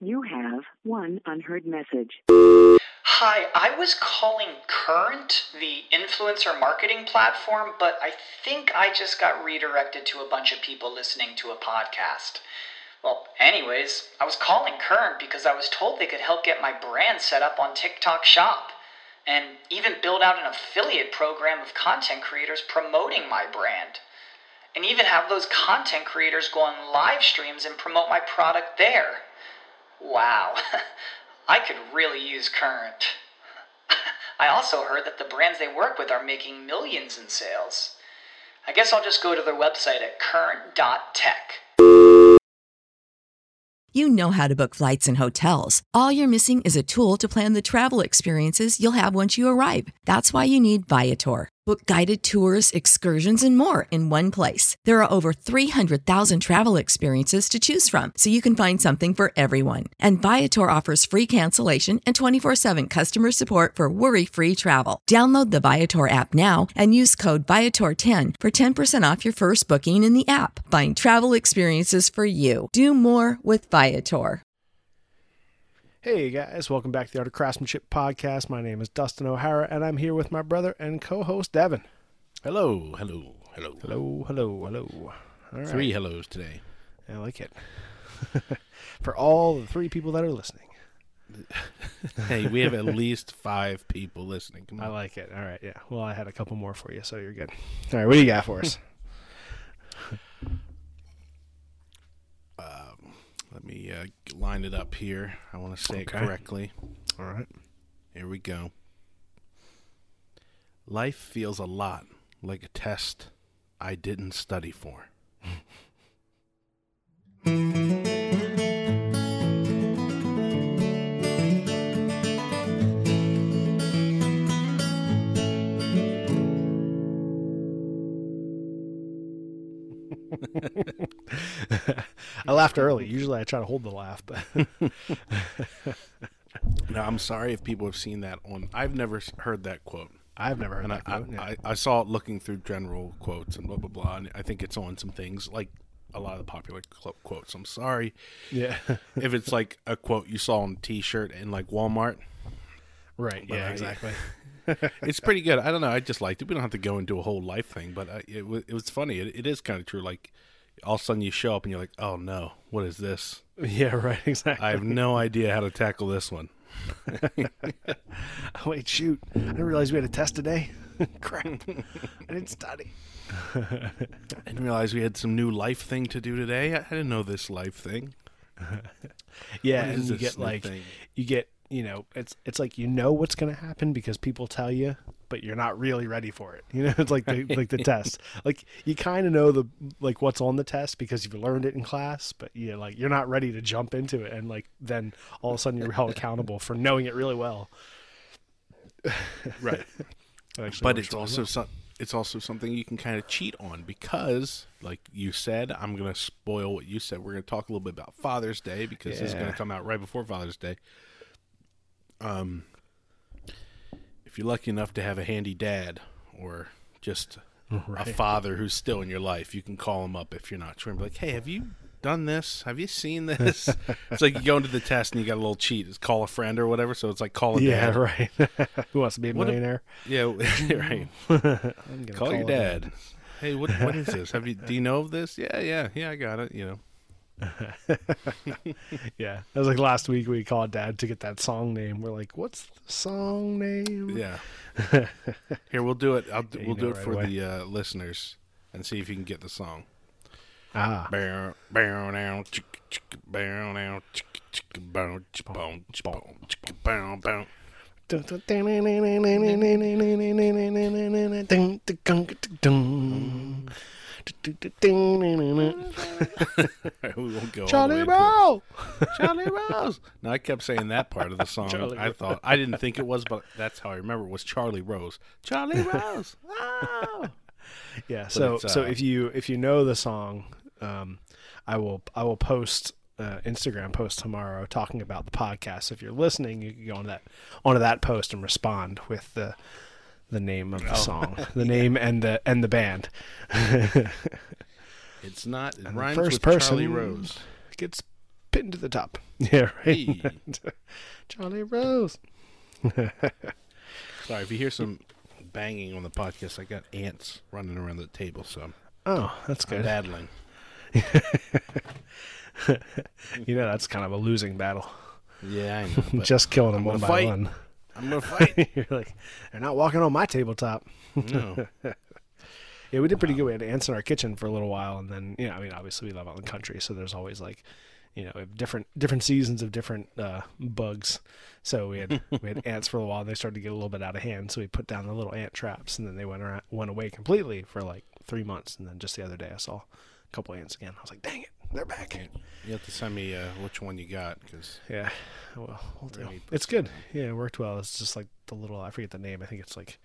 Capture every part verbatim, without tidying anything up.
You have one unheard message. Hi, I was calling Current, the influencer marketing platform, but I think I just got redirected to a bunch of people listening to a podcast. Well, anyways, I was calling Current because I was told they could help get my brand set up on TikTok Shop, and even build out an affiliate program of content creators promoting my brand, and even have those content creators go on live streams and promote my product there. Wow, I could really use Current. I also heard that the brands they work with are making millions in sales. I guess I'll just go to their website at current dot tech. You know how to book flights and hotels. All you're missing is a tool to plan the travel experiences you'll have once you arrive. That's why you need Viator. Book guided tours, excursions, and more in one place. There are over three hundred thousand travel experiences to choose from, so you can find something for everyone. And Viator offers free cancellation and twenty-four seven customer support for worry-free travel. Download the Viator app now and use code Viator ten for ten percent off your first booking in the app. Find travel experiences for you. Do more with Viator. Hey guys, welcome back to the Art of Craftsmanship podcast. My name is Dustin O'Hara, and I'm here with my brother and co-host Devin. Hello, hello, hello. Hello, hello, hello. All right. Three hellos today. I like it. For all the three people that are listening. Hey, we have at least five people listening. Come on. I like it. All right, yeah. Well, I had a couple more for you, so you're good. All right, what do you got for us? um, let me uh, line it up here. I want to say Okay. it correctly. All right. Here we go. Life feels a lot like a test I didn't study for. I laughed early. Usually I try to hold the laugh, but Now, I'm sorry if people have seen that on. I've never s- heard that quote. I've never heard And I, that I, quote. Yeah. I, I saw it looking through general quotes and blah, blah, blah. And I think it's on some things like a lot of the popular cl- quotes. I'm sorry Yeah. if it's like a quote you saw on a T-shirt in like Walmart. Right. But Yeah, I- exactly. It's pretty good. I don't know. I just liked it. We don't have to go into a whole life thing, but I, it, wa- it was funny. It, it is kind of true. Like all of a sudden you show up and you're like, oh no, what is this? Yeah, right. Exactly. I have no idea how to tackle this one. Oh, wait, shoot. I didn't realize we had a test today. Crap. I didn't study. I didn't realize we had some new life thing to do today. I, I didn't know this life thing. Yeah, What and is you this get new like, thing? you get, you know, it's it's like you know what's going to happen because people tell you, but you're not really ready for it. You know, it's like the like the test. Like you kind of know the like what's on the test because you've learned it in class, but you like you're not ready to jump into it, and like then all of a sudden you're held accountable for knowing it really well. Right. That actually But works it's really also well. some, it's also something you can kind of cheat on because, like you said, I'm going to spoil what you said. We're going to talk a little bit about Father's Day because this is going Yeah. to come out right before Father's Day. Um, if you're lucky enough to have a handy dad or just Right. a father who's still in your life, you can call him up if you're not sure and be like, hey, have you done this? Have you seen this? It's like you go into the test and you got a little cheat. It's call a friend or whatever. So it's like call a Yeah, dad. right. Who wants to be a What a- millionaire? Yeah, right. I'm gonna Call your a dad. Hey, what what is this? Have you do you know of this? Yeah, yeah, yeah, I got it, you know. Yeah, that was like last week we called Dad to get that song name. We're like, "What's the song name?" Yeah. Here, we'll do it. I'll do, Yeah, you we'll do know it right for away. the uh, listeners and see if you can get the song. Ah, Bow, bow, now, chick, chick, bow, now, chick, chick, bow, chick, bow, chick, bow, chick, bow, bow. We won't go all Charlie the way to it. Brown. Charlie Rose. No, I kept saying that part of the song. Charlie I Rose. thought I didn't think it was, but that's how I remember it was Charlie Rose. Charlie Rose. Oh. Yeah. So it's, so uh, if you if you know the song, um, I will I will post uh, Instagram post tomorrow talking about the podcast. If you're listening, you can go on that onto that post and respond with the the name of the Oh. song, the name and the and the band. It's not. It And the rhymes first with person Charlie Rose. gets pinned to the top. Yeah, right. Hey. Charlie Rose. Sorry, if you hear some banging on the podcast, I got ants running around the table, so I'm, Oh, that's I'm good. battling. You know, that's kind of a losing battle. Yeah, I know. but Just killing them I'm one gonna by fight. one. I'm gonna fight. You're like, they're not walking on my tabletop. No. Yeah, we did pretty good. We had ants in our kitchen for a little while, and then, you know, I mean, obviously we live out in the country, so there's always like, you know, we have different different seasons of different uh, bugs. So we had we had ants for a while. And they started to get a little bit out of hand, so we put down the little ant traps, and then they went around, went away completely for like three months. And then just the other day, I saw a couple ants again. I was like, dang it, they're back. You have to send me uh, which one you got, because Yeah, well, we'll do. Really It's good. Yeah, it worked well. It's just like the little, I forget the name. I think it's like,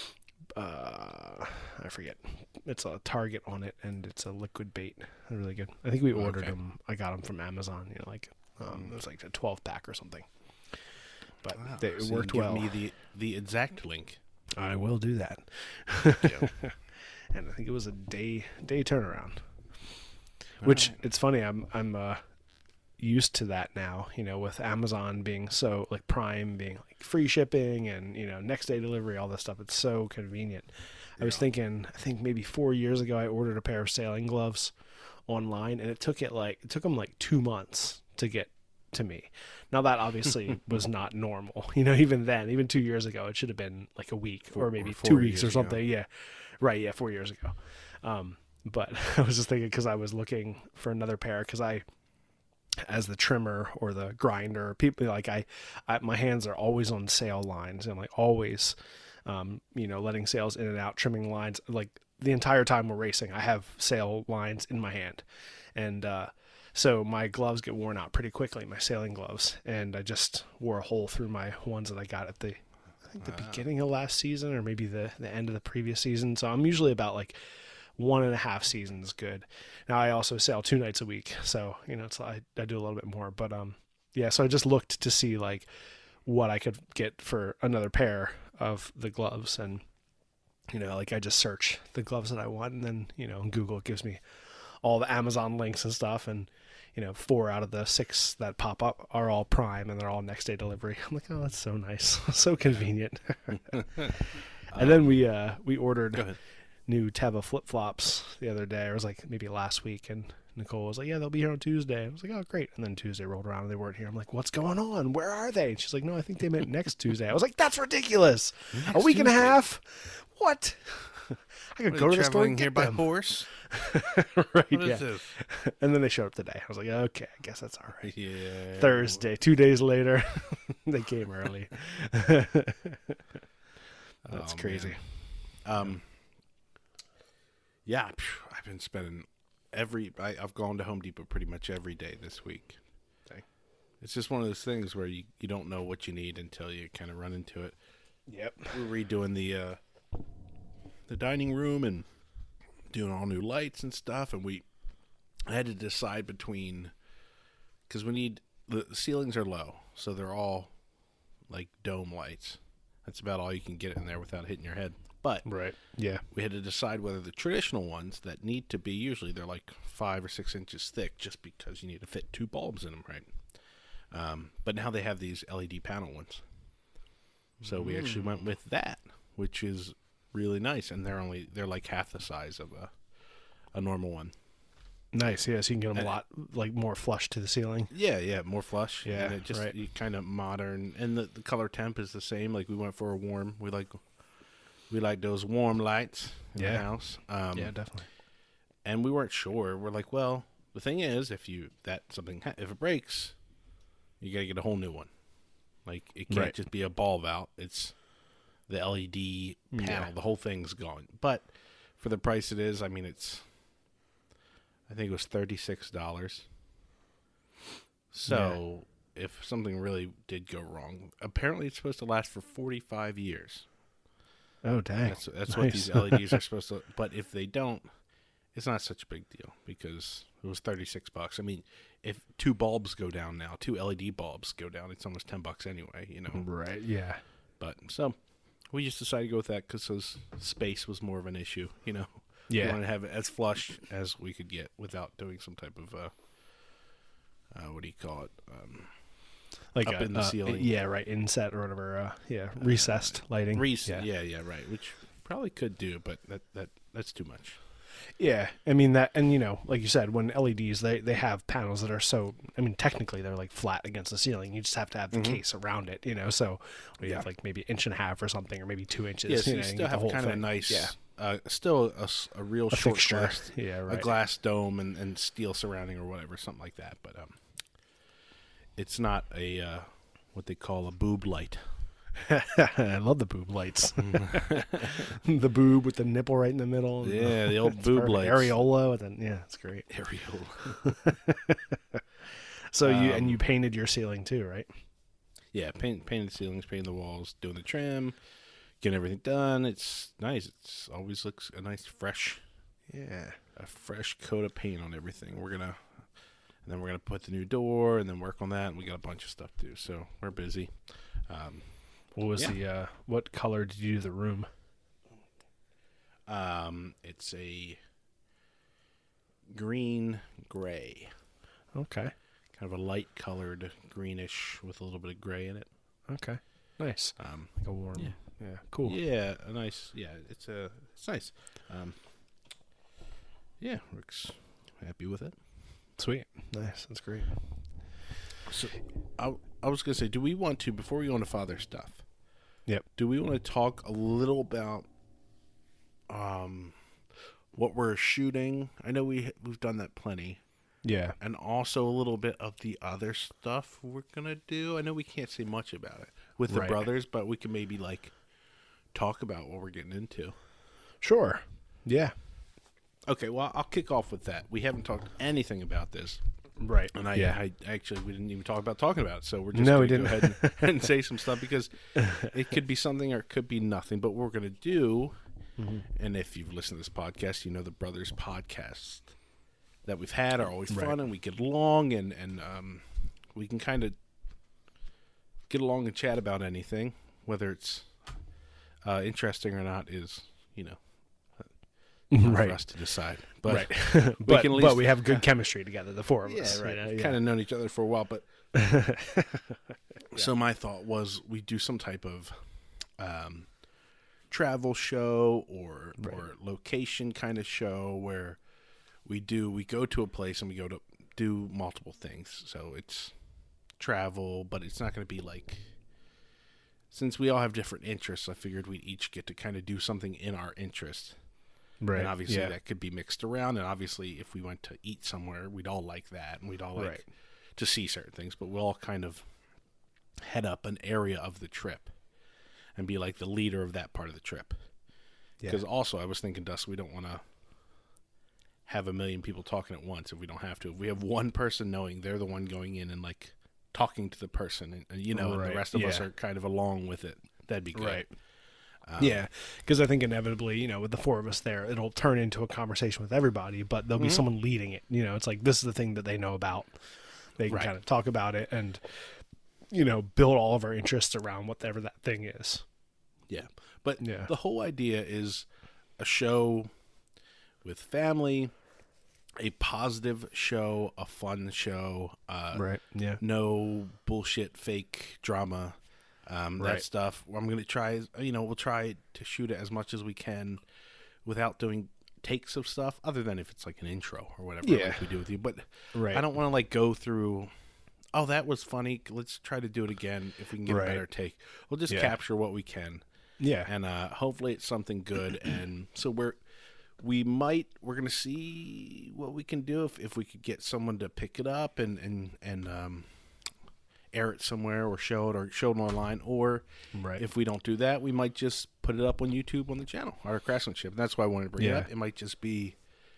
uh, I forget. It's a target on it, and it's a liquid bait. They're really good. I think we ordered Okay. them. I got them from Amazon. You know, like um, it was like a twelve pack or something. But wow, they, it so you worked give well. me the the exact link. I will do that. Yeah. And I think it was a day day turnaround. Which Alright. it's funny. I'm I'm uh, used to that now. You know, with Amazon being so like Prime being like free shipping and you know next day delivery, all this stuff. It's so convenient. I was thinking, I think maybe four years ago, I ordered a pair of sailing gloves online, and it took it like it took them like two months to get to me. Now that obviously was not normal. You know, even then, even two years ago, it should have been like a week Four- or maybe or two four weeks or years ago. something. Yeah, right. Yeah, four years ago. Um, but I was just thinking because I was looking for another pair because I, as the trimmer or the grinder, people like I, I, my hands are always on sail lines and like always, um, you know, letting sails in and out, trimming lines. Like the entire time we're racing, I have sail lines in my hand, and uh, so my gloves get worn out pretty quickly, my sailing gloves, and I just wore a hole through my ones that I got at the, I think the beginning of last season or maybe the the end of the previous season. So I'm usually about like one and a half seasons good. Now I also sail two nights a week, so you know it's I, I do a little bit more. But um yeah, so I just looked to see like what I could get for another pair of the gloves, and you know like I just search the gloves that I want, and then you know Google gives me all the Amazon links and stuff, and you know four out of the six that pop up are all Prime and they're all next day delivery. I'm like, oh, that's so nice, so convenient. And then we uh we ordered Go ahead. new Teva flip flops the other day. It was like maybe last week, and Nicole was like, "Yeah, they'll be here on Tuesday." I was like, "Oh, great!" And then Tuesday rolled around and they weren't here. I'm like, "What's going on? Where are they?" And she's like, "No, I think they meant next Tuesday." I was like, "That's ridiculous! a week and a Tuesday? half? What? I could What, go are to you the store traveling and here get by them." horse? Right? What is Yeah. this? And then they showed up today. I was like, "Okay, I guess that's all right." Yeah. Thursday, two days later, they came early. That's Oh, crazy. man. Um. Yeah, phew, I've been spending every. I, I've gone to Home Depot pretty much every day this week. Dang. It's just one of those things where you, you don't know what you need until you kind of run into it. Yep. We're redoing the uh, the dining room and doing all new lights and stuff, and we I had to decide between because we need the ceilings are low, so they're all like dome lights. That's about all you can get in there without hitting your head. But Right. Yeah. we had to decide whether the traditional ones that need to be, usually they're like five or six inches thick just because you need to fit two bulbs in them, right? Um, but now they have these L E D panel ones. So we actually went with that, which is really nice. And they're only, they're like half the size of a, a normal one. Nice. Yeah. So you can get them a And- lot like more flush to the ceiling. Yeah, yeah, more flush. Yeah, and it just right. you kind of modern, and the, the color temp is the same. Like we went for a warm. We like we like those warm lights in Yeah. the house. Um, Yeah, definitely. and we weren't sure. We're like, well, the thing is, if you that something ha- if it breaks, you gotta get a whole new one. Like it can't Right. just be a ball valve. It's the L E D panel. Yeah. The whole thing's gone. But for the price it is, I mean, it's. I think it was thirty-six dollars. So if something really did go wrong, apparently it's supposed to last for forty-five years. Oh, dang. That's that's what Nice. these L E Ds are supposed to. But if they don't, it's not such a big deal because it was thirty-six bucks. I mean, if two bulbs go down now, two L E D bulbs go down, it's almost ten bucks anyway. You know. Right. Yeah. But so we just decided to go with that because space was more of an issue. You know. We Yeah. wanted to have it as flush as we could get without doing some type of uh, uh, what do you call it? Um, Like up a, in the uh, ceiling. Yeah, right. Inset or whatever. Uh, yeah, recessed lighting. Rec- yeah. yeah, yeah, right. Which probably could do, but that that that's too much. Yeah, I mean that, and you know, like you said, when L E Ds they they have panels that are so, I mean, technically they're like flat against the ceiling. You just have to have the Mm-hmm. case around it, you know. So you Yeah. have like maybe inch and a half or something, or maybe two inches. Yeah, so you, you know, still get the have whole kind of a thing. nice, yeah, uh, still a, s- a real a short fixture. glass, Yeah, a right. glass dome and, and steel surrounding or whatever, something like that. But um, it's not a uh, what they call a boob light. I love the boob lights. The boob with the nipple right in the middle. Yeah, the old It's boob perfect. lights. Areola, with the, yeah, it's great. Areola. So you and Um, you painted your ceiling too, right? Yeah, paint, painting the ceilings, painting the walls, doing the trim, getting everything done. It's nice. It's always looks a nice fresh, Yeah. a fresh coat of paint on everything. We're gonna, and then we're gonna put the new door, and then work on that. And we got a bunch of stuff to do, so we're busy. Um, What was Yeah. the uh, what color did you do the room? um, it's a green gray, Okay. kind of a light colored greenish with a little bit of gray in it. Okay. Nice. Um, Like a warm. Yeah. Yeah. Cool. Yeah, a nice. Yeah, it's a. It's nice. Um, yeah, Rick's happy with it. Sweet. Nice. That's great. So, I I was gonna say, do we want to before we go into father stuff? Yep. Do we want to talk a little about um what we're shooting? I know we we've done that plenty, Yeah. and also a little bit of the other stuff we're gonna do. I know we can't say much about it with the Right. brothers, but we can maybe like talk about what we're getting into. Sure. Yeah. Okay, well, I'll kick off with that. We haven't talked anything about this, Right. and I, yeah. I actually we didn't even talk about talking about it. So we're just No, going we to go didn't. ahead and, and say some stuff because it could be something or it could be nothing. But what we're going to do, Mm-hmm. and if you've listened to this podcast, you know the brothers podcasts that we've had are always fun, Right. and we get along, and and um, we can kind of get along and chat about anything, whether it's uh, interesting or not. Is you know. Not Right. for us to decide, but right. we but, can at but least- we have good chemistry together, the four of yeah, us. right. you know, We've yeah. kind of known each other for a while, but so my thought was we do some type of um, travel show or Right. or location kind of show where we do we go to a place and we go to do multiple things. So it's travel, but it's not going to be like. Since we all have different interests, I figured we'd each get to kind of do something in our interest. Right. And obviously yeah. that could be mixed around. And obviously if we went to eat somewhere, we'd all like that. And we'd all like Right. to see certain things. But we'll all kind of head up an area of the trip and be like the leader of that part of the trip. Yeah. Because also I was thinking, Dust, we don't want to have a million people talking at once if we don't have to. If we have one person knowing they're the one going in and like talking to the person and, and you know, and Right. the rest of us Yeah. are kind of along with it, that'd be good. Right. Um, Yeah, because I think inevitably, you know, with the four of us there, it'll turn into a conversation with everybody, but there'll be Mm-hmm. someone leading it. You know, it's like this is the thing that they know about. They can Right. kind of talk about it and, you know, build all of our interests around whatever that thing is. Yeah. But Yeah. the whole idea is a show with family, a positive show, a fun show, uh, Right. Yeah. no bullshit, fake drama, um, Right. that stuff. I'm going to try, you know, we'll try to shoot it as much as we can without doing takes of stuff, other than if it's like an intro or whatever Yeah. like we do with you. But Right. I don't want to like go through, oh, that was funny. Let's try to do it again if we can get Right. a better take. We'll just Yeah. capture what we can. Yeah. And uh, hopefully it's something good. And so we're, we might, we're going to see what we can do if, if we could get someone to pick it up and, and, and um, air it somewhere or show it or show it online. Or Right. if we don't do that, we might just put it up on YouTube on the channel, Art of Craftsmanship. And that's why I wanted to bring Yeah. it up. It might just be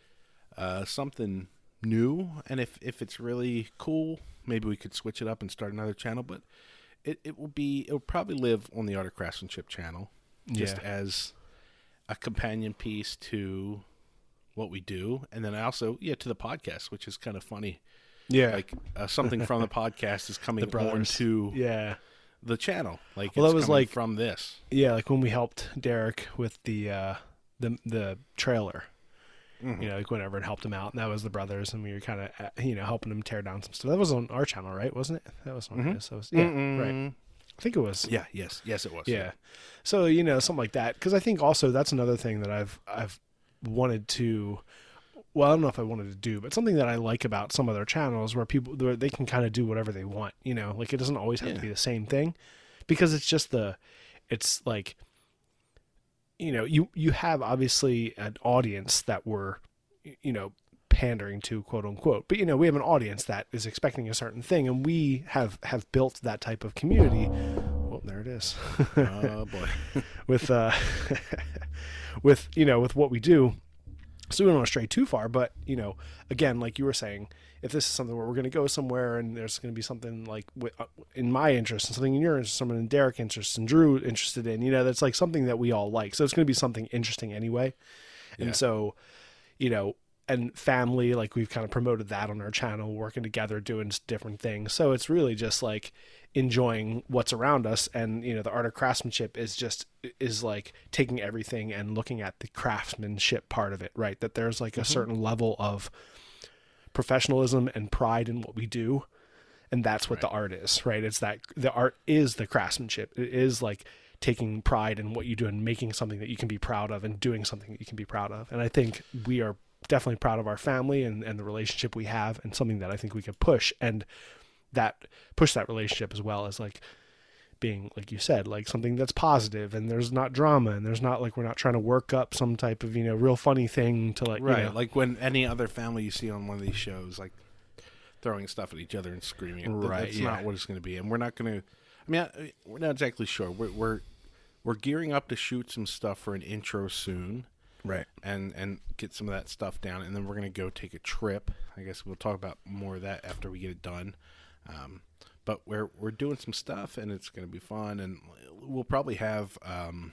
uh, something new. And if, if it's really cool, maybe we could switch it up and start another channel. But it, it will be, it will probably live on the Art of Craftsmanship channel just Yeah. as a companion piece to what we do. And then also, yeah, to the podcast, which is kind of funny. Yeah. Like uh, something from the podcast is coming the brothers. onto Yeah. the channel. Like, Well, it's that was coming like- from this. Yeah. Like when we helped Derek with the, uh, the, the trailer. Mm-hmm. You know, like whenever and helped him out. And that was the brothers, and we were kind of you know helping him tear down some stuff. That was on our channel, right? Wasn't it? That was on Mm-hmm. his. So it was, yeah, Mm-mm. right. I think it was. Yeah. Yes. Yes, it was. Yeah. So, you know, something like that. Because I think also that's another thing that I've I've wanted to, well, I don't know if I wanted to do, but something that I like about some of their channels where people, where they can kind of do whatever they want, you know, like it doesn't always have Yeah. to be the same thing, because it's just the, it's like, you know, you, you have obviously an audience that we're, you know, pandering to, quote unquote, but you know, we have an audience that is expecting a certain thing, and we have, have built that type of community. Well, there it is. Oh boy. with, uh, with, you know, with what we do. So we don't want to stray too far, but you know, again, like you were saying, if this is something where we're going to go somewhere and there's going to be something like in my interest and something in your interest, someone in Derek's interest and Drew interested in, you know, that's like something that we all like. So it's going to be something interesting anyway. And Yeah. so, you know, and family, like we've kind of promoted that on our channel, working together, doing different things. So it's really just like enjoying what's around us. And, you know, the art of craftsmanship is just, is like taking everything and looking at the craftsmanship part of it, right? That there's like a Mm-hmm. certain level of professionalism and pride in what we do. And that's what Right. the art is, right? It's that the art is the craftsmanship. It is like taking pride in what you do and making something that you can be proud of and doing something that you can be proud of. And I think we are definitely proud of our family and, and the relationship we have, and something that I think we could push and that push that relationship as well as like being, like you said, like something that's positive and there's not drama and there's not like, we're not trying to work up some type of, you know, real funny thing to like, Right. you know, Like when any other family you see on one of these shows, like throwing stuff at each other and screaming. That- Right, That's yeah. not what it's going to be. And we're not going to, I mean, I, we're not exactly sure. We're, we're, we're gearing up to shoot some stuff for an intro soon. right. and and get some of that stuff down, and then we're gonna go take a trip. I guess we'll talk about more of that after we get it done. Um, but we're we're doing some stuff, and it's gonna be fun, and we'll probably have. Um,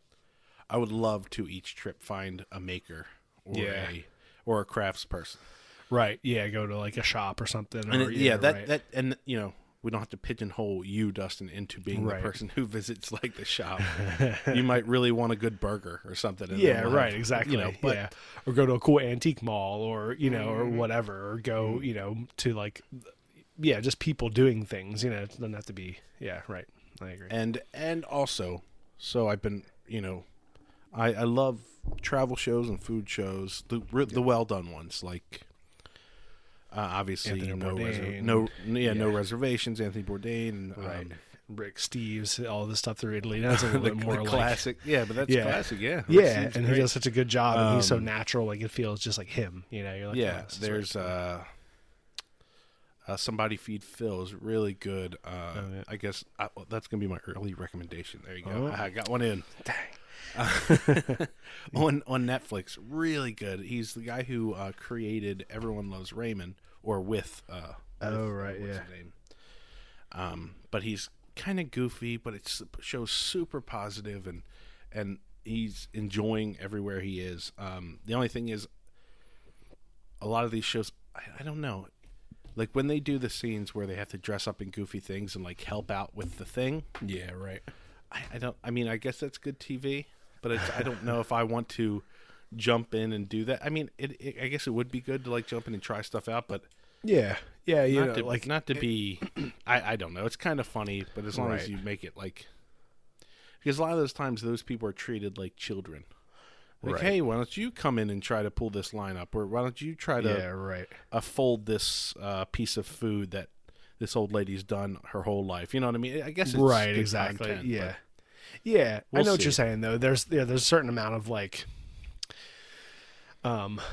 I would love to each trip find a maker or Yeah. a or a crafts person. Right. Yeah. Go to like a shop or something. And or, it- yeah, that right. that and you know. We don't have to pigeonhole you, Dustin, into being Right. the person who visits like the shop. You might really want a good burger or something. and Yeah, then we'll right, have- exactly. You know, but yeah, or go to a cool antique mall, or you know, or Mm-hmm. whatever, or go, you know, to like, yeah, just people doing things. You know, it doesn't have to be. Yeah, right. I agree. and and also, so I've been, you know, I I love travel shows and food shows, the re- the well done ones, like uh, obviously Anthony no reser- Bourdain. no yeah, no Yeah. reservations, Anthony Bourdain, and, right. um, Rick Steves, all this stuff through Italy. That's a little the, bit more the like classic. Yeah, but that's Yeah. classic. Yeah, Rick yeah, Steves and great. he does such a good job, and he's so Um, natural. Like it feels just like him. You know, you're like, yeah, oh, this is there's right. uh, uh, Somebody Feed Phil is really good. Uh, Oh, yeah. I guess I, well, that's gonna be my early recommendation. There you go. Oh. I got one in. Dang. Uh, on on Netflix, really good. He's the guy who uh, created Everyone Loves Raymond, or with. Uh, Oh, with, uh, right, what's yeah. his name? Um, but he's kind of goofy, but it shows super positive, and and he's enjoying everywhere he is. Um, the only thing is, a lot of these shows, I, I don't know, like when they do the scenes where they have to dress up in goofy things and like help out with the thing. Yeah, right. I, I don't. I mean, I guess that's good T V, but it's, I don't know if I want to jump in and do that. I mean, it, it, I guess it would be good to like jump in and try stuff out, but Yeah, yeah, you not know, to like not to be. I I don't know. It's kind of funny, but as long as Right. you make it like, because a lot of those times those people are treated like children. Like, Right. hey, why don't you come in and try to pull this line up, or why don't you try to yeah, right. uh, fold this uh, piece of food that this old lady's done her whole life. You know what I mean? I guess it's right, good exactly. content, yeah, but- yeah. I We'll know what see. you're saying though. There's yeah, there's a certain amount of like, um,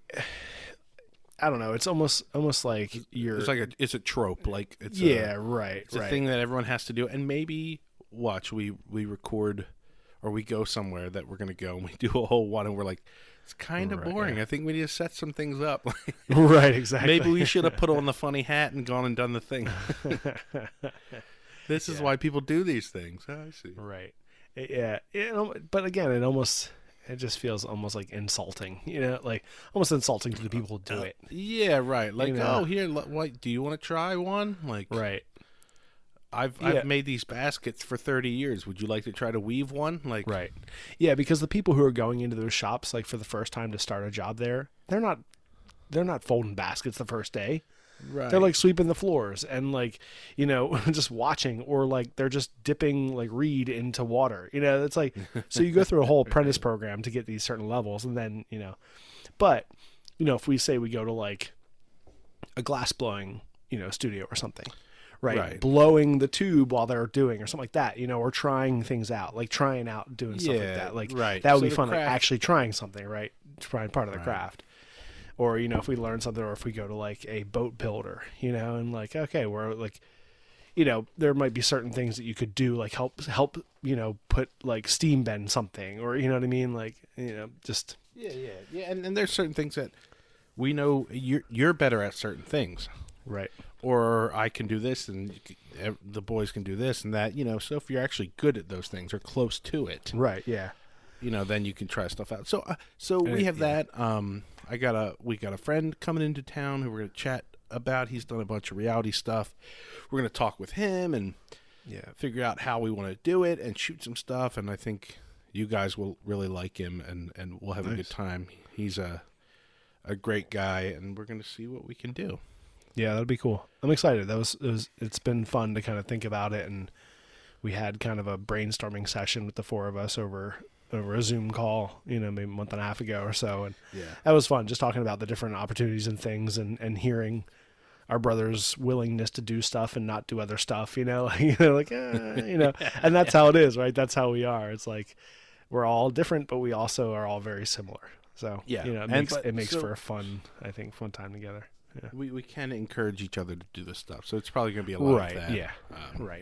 I don't know. It's almost almost like you're. It's like a it's a trope. Like it's yeah, a, right, it's a right. thing that everyone has to do. And maybe watch we we record or we go somewhere that we're gonna go and we do a whole one and we're like, it's kind of Right, boring. yeah. I think we need to set some things up. right, exactly. Maybe we should have put on the funny hat and gone and done the thing. This is Yeah. why people do these things. Oh, I see. Right. It- yeah. It, al- but again, it almost it just feels almost like insulting. You know, like almost insulting to the people who do it. Yeah, right. Like, know. oh, here, l- what? Do you want to try one? Like, Right. I've Yeah. I've made these baskets for thirty years. Would you like to try to weave one? Like, Right. Yeah, because the people who are going into those shops like for the first time to start a job there, they're not they're not folding baskets the first day. right. They're like sweeping the floors and like, you know, just watching, or like they're just dipping like reed into water. You know, it's like, so you go through a whole apprentice program to get these certain levels, and then, you know, but, you know, if we say we go to like a glass blowing, you know, studio or something, right? Right. Blowing the tube while they're doing or something like that, you know, or trying things out, like trying out doing stuff like Yeah, that. Like right. that would So be the fun, like craft- actually trying something, right? Trying part of the Right. craft. Or, you know, if we learn something, or if we go to like a boat builder, you know, and like, okay, we're like, you know, there might be certain things that you could do, like help, help, you know, put like steam bend something, or, you know what I mean? Like, you know, just, Yeah, yeah, yeah. And, and there's certain things that we know you're you're better at certain things, right. or I can do this, and you c- ev- the boys can do this and that. You know, so if you're actually good at those things or close to it, Right. Yeah. you know, then you can try stuff out. So, uh, so And we it- have yeah. that. Um, I got a we got a friend coming into town who we're gonna chat about. He's done a bunch of reality stuff. We're gonna talk with him and Yeah. figure out how we want to do it and shoot some stuff. And I think you guys will really like him, and and we'll have a Nice. good time. He's a a great guy, and we're gonna see what we can do. Yeah, that'd be cool. I'm excited. That was, it was, it's been fun to kind of think about it. And we had kind of a brainstorming session with the four of us over, over a Zoom call, you know, maybe a month and a half ago or so. And Yeah. that was fun, just talking about the different opportunities and things, and, and hearing our brother's willingness to do stuff and not do other stuff, you know, like, you know, like, eh, you know, and that's how it is, right? That's how we are. It's like, we're all different, but we also are all very similar. So, Yeah. you know, it And makes, but- it makes so- for a fun, I think, fun time together. Yeah. We we can encourage each other to do this stuff, so it's probably gonna be a lot Right. of that. Yeah. Um, Right.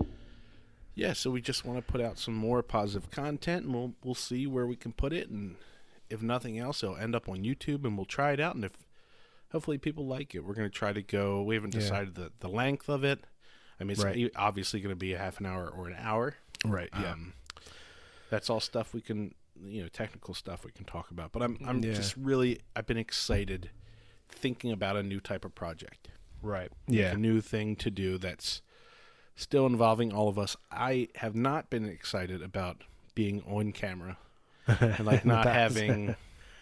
Yeah, so we just want to put out some more positive content, and we'll we'll see where we can put it, and if nothing else, it'll end up on YouTube, and we'll try it out, and if hopefully people like it, we're going to try to go. We haven't Yeah. decided the the length of it. I mean, it's Right. e- obviously going to be a half an hour or an hour. Right. Yeah. Um, that's all stuff we can, you know, technical stuff we can talk about. But I'm I'm Yeah. just really I've been excited thinking about a new type of project. right. Like Yeah. a new thing to do that's still involving all of us. I have not been excited about being on camera and like not That's- having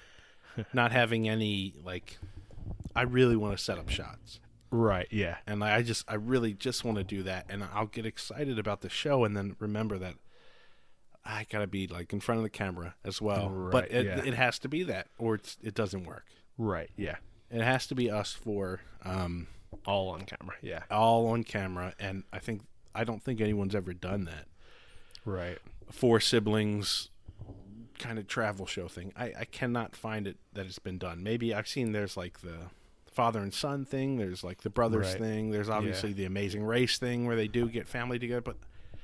not having any like I really want to set up shots. Right. Yeah. And I just I really just want to do that, and I'll get excited about the show and then remember that I got to be like in front of the camera as well. but Right, it, yeah. it has to be that or it's it doesn't work. Right. Yeah. It has to be us for um All on camera. Yeah. all on camera, and I think I don't think anyone's ever done that. Right. Four siblings kind of travel show thing. I, I cannot find it that it's been done. Maybe I've seen there's like the father and son thing, there's like the brothers Right. thing, there's obviously Yeah. the Amazing Race thing where they do get family together, but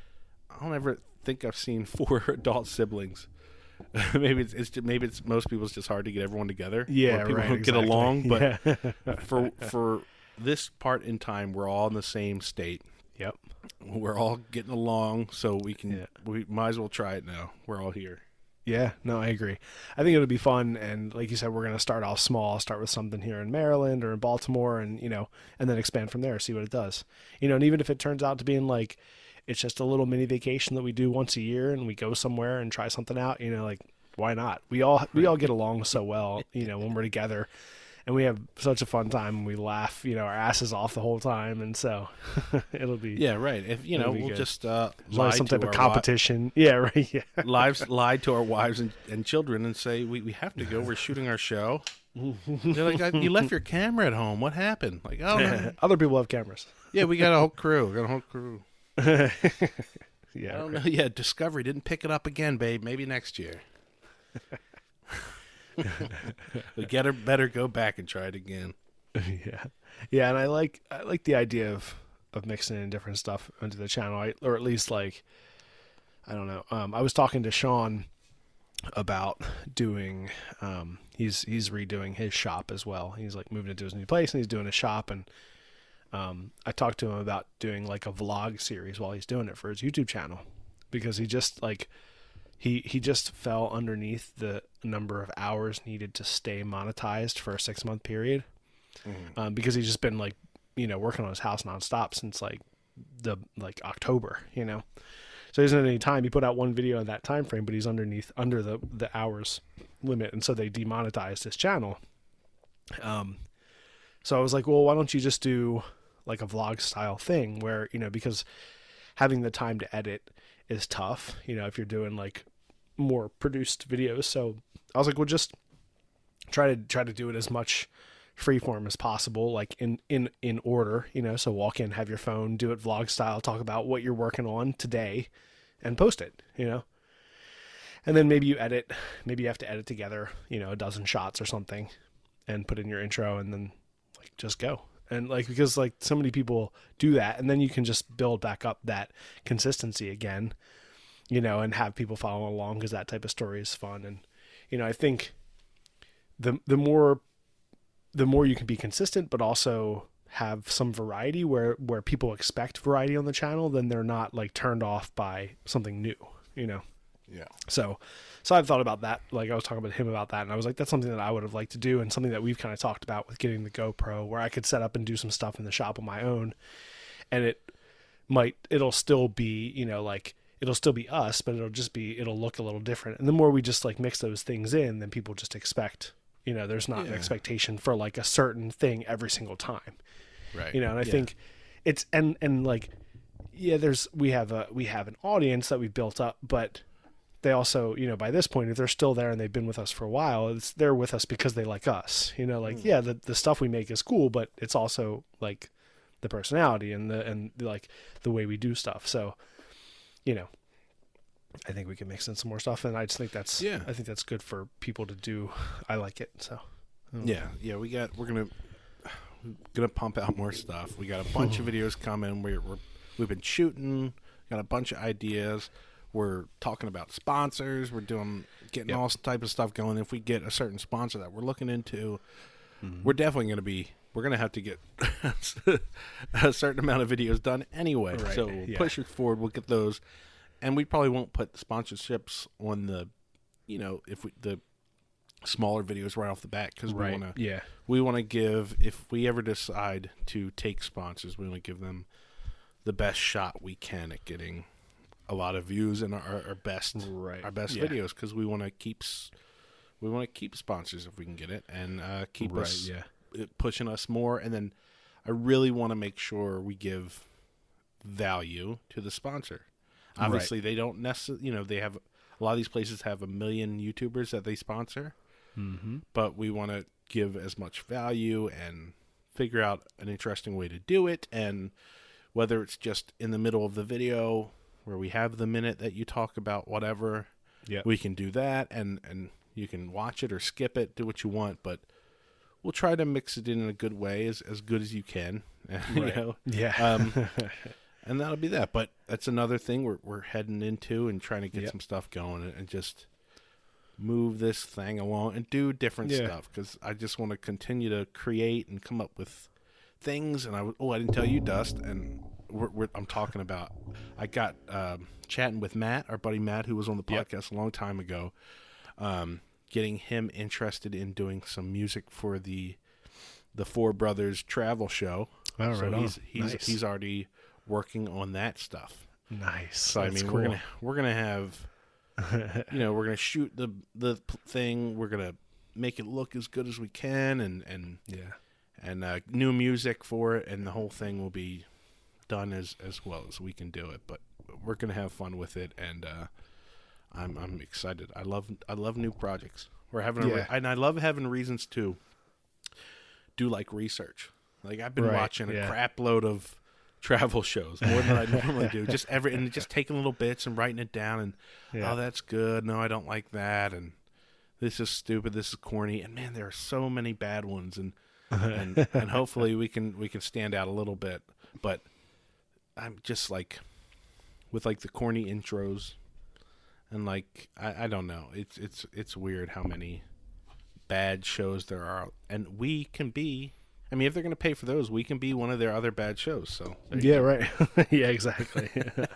I don't ever think I've seen four adult siblings. maybe it's, it's just, maybe it's most people it's just hard to get everyone together. Yeah. or people right. don't exactly. get along, but Yeah. for for this part in time, we're all in the same state. Yep. We're all getting along, so we can. Yeah. We might as well try it now. We're all here. Yeah, no, I agree. I think it'll be fun, and like you said, we're going to start off small, start with something here in Maryland or in Baltimore, and you know, and then expand from there, see what it does. You know, and even if it turns out to being like it's just a little mini vacation that we do once a year, and we go somewhere and try something out, you know, like why not? We all we all get along so well, you know, when we're together, and we have such a fun time, and we laugh, you know, our asses off the whole time, and so it'll be Yeah, right. If you know, It'll be we'll good. just uh, there's lie always some to type of our wi- competition. Yeah, right. Yeah. lives lie to our wives and, and children and say we, we have to go. We're shooting our show. They're like, "You left your camera at home. What happened?" Like, oh, no. Other people have cameras. yeah, we got a whole crew. We got a whole crew. Yeah. I don't right. know. Yeah, Discovery didn't pick it up again, babe. Maybe next year. We get her better go back and try it again. Yeah, yeah, and I like I like the idea of of mixing in different stuff into the channel, I, or at least like I don't know. Um, I was talking to Sean about doing. Um, he's he's redoing his shop as well. He's like moving into his new place, and he's doing a shop. And um, I talked to him about doing like a vlog series while he's doing it for his YouTube channel, because he just like he he just fell underneath the number of hours needed to stay monetized for a six month period. Um, because he's just been like, you know, working on his house nonstop since like the like October, you know. So he doesn't have any time. He put out one video in that time frame, but he's underneath under the the hours limit, and so they demonetized his channel. Um, so I was like, well, why don't you just do like a vlog style thing where, you know, because having the time to edit is tough, you know, if you're doing like more produced videos. So I was like, well, just try to try to do it as much freeform as possible, like in, in, in order, you know, so walk in, have your phone, do it vlog style, talk about what you're working on today and post it, you know, and then maybe you edit, maybe you have to edit together, you know, a dozen shots or something and put in your intro and then like, just go. And like, because like so many people do that, and then you can just build back up that consistency again, you know, and have people follow along, because that type of story is fun. And, you know, I think the, the more, the more you can be consistent, but also have some variety where, where people expect variety on the channel, then they're not like turned off by something new, you know? Yeah. So, so I've thought about that. Like I was talking with him about that, and I was like, that's something that I would have liked to do, and something that we've kind of talked about with getting the GoPro, where I could set up and do some stuff in the shop on my own, and it might, it'll still be, you know, like it'll still be us, but it'll just be, it'll look a little different. And the more we just like mix those things in, then people just expect, you know, there's not Yeah. an expectation for like a certain thing every single time. Right. You know, and I Yeah. think it's, and, and like, yeah, there's, we have a, we have an audience that we've built up, but they also, you know, by this point, if they're still there and they've been with us for a while, it's, they're with us because they like us, you know, like, mm. yeah, the, the stuff we make is cool, but it's also like the personality and the, and like the way we do stuff. So, you know, I think we can mix in some more stuff, and I just think that's, yeah, I think that's good for people to do. I like it. So, yeah, yeah, we got, we're going to, we're going to pump out more stuff. We got a bunch of videos coming. We're, we're, we've been shooting, got a bunch of ideas. We're talking about sponsors. We're doing, getting yep. all type of stuff going. If we get a certain sponsor that we're looking into, mm-hmm. we're definitely going to be, we're going to have to get a certain amount of videos done anyway. Right. So we'll yeah. push it forward. We'll get those. And we probably won't put sponsorships on the, you know, if we, the smaller videos right off the bat, because we right. want to, yeah, we want to give, if we ever decide to take sponsors, we want to give them the best shot we can at getting a lot of views and our, our best, right. our best yeah. videos, because we want to keep, we want to keep sponsors if we can get it, and uh, keep right, us yeah. pushing us more. And then I really want to make sure we give value to the sponsor. Obviously, right. they don't necessarily, you know, they have, a lot of these places have a million YouTubers that they sponsor, mm-hmm. but we want to give as much value and figure out an interesting way to do it. And whether it's just in the middle of the video where we have the minute that you talk about whatever, yep. we can do that, and, and you can watch it or skip it, do what you want, but we'll try to mix it in, in a good way, as, as good as you can. Right. you know? Yeah. Um, and that'll be that. But that's another thing we're we're heading into, and trying to get yep. some stuff going, and, and just move this thing along and do different yeah. stuff, because I just want to continue to create and come up with things. And I w- oh, I didn't tell you, Dust, and we're, we're, I'm talking about, I got um, chatting with Matt, our buddy Matt, who was on the podcast yep. a long time ago, um, getting him interested in doing some music for the the Four Brothers travel show. Oh, so right he's on. he's Nice. he's already working on that stuff. Nice. So That's I mean, cool. we're gonna we're gonna have, you know, we're gonna shoot the the thing. We're gonna make it look as good as we can, and and yeah, and uh, new music for it, and the whole thing will be done as as well as we can do it. But we're gonna have fun with it, and uh, I'm I'm excited. I love I love new projects. We're having, a yeah. re- and I love having reasons to do like research. Like I've been right. watching a yeah. crap load of travel shows, more than I normally do. Just every and just taking little bits and writing it down, and yeah. oh, that's good. No, I don't like that, and this is stupid. This is corny. And man, there are so many bad ones, and and and hopefully we can we can stand out a little bit. But I'm just like with like the corny intros, and like I, I don't know. It's it's it's weird how many bad shows there are, and we can be. I mean, if they're going to pay for those, we can be one of their other bad shows. So yeah, right. yeah, exactly.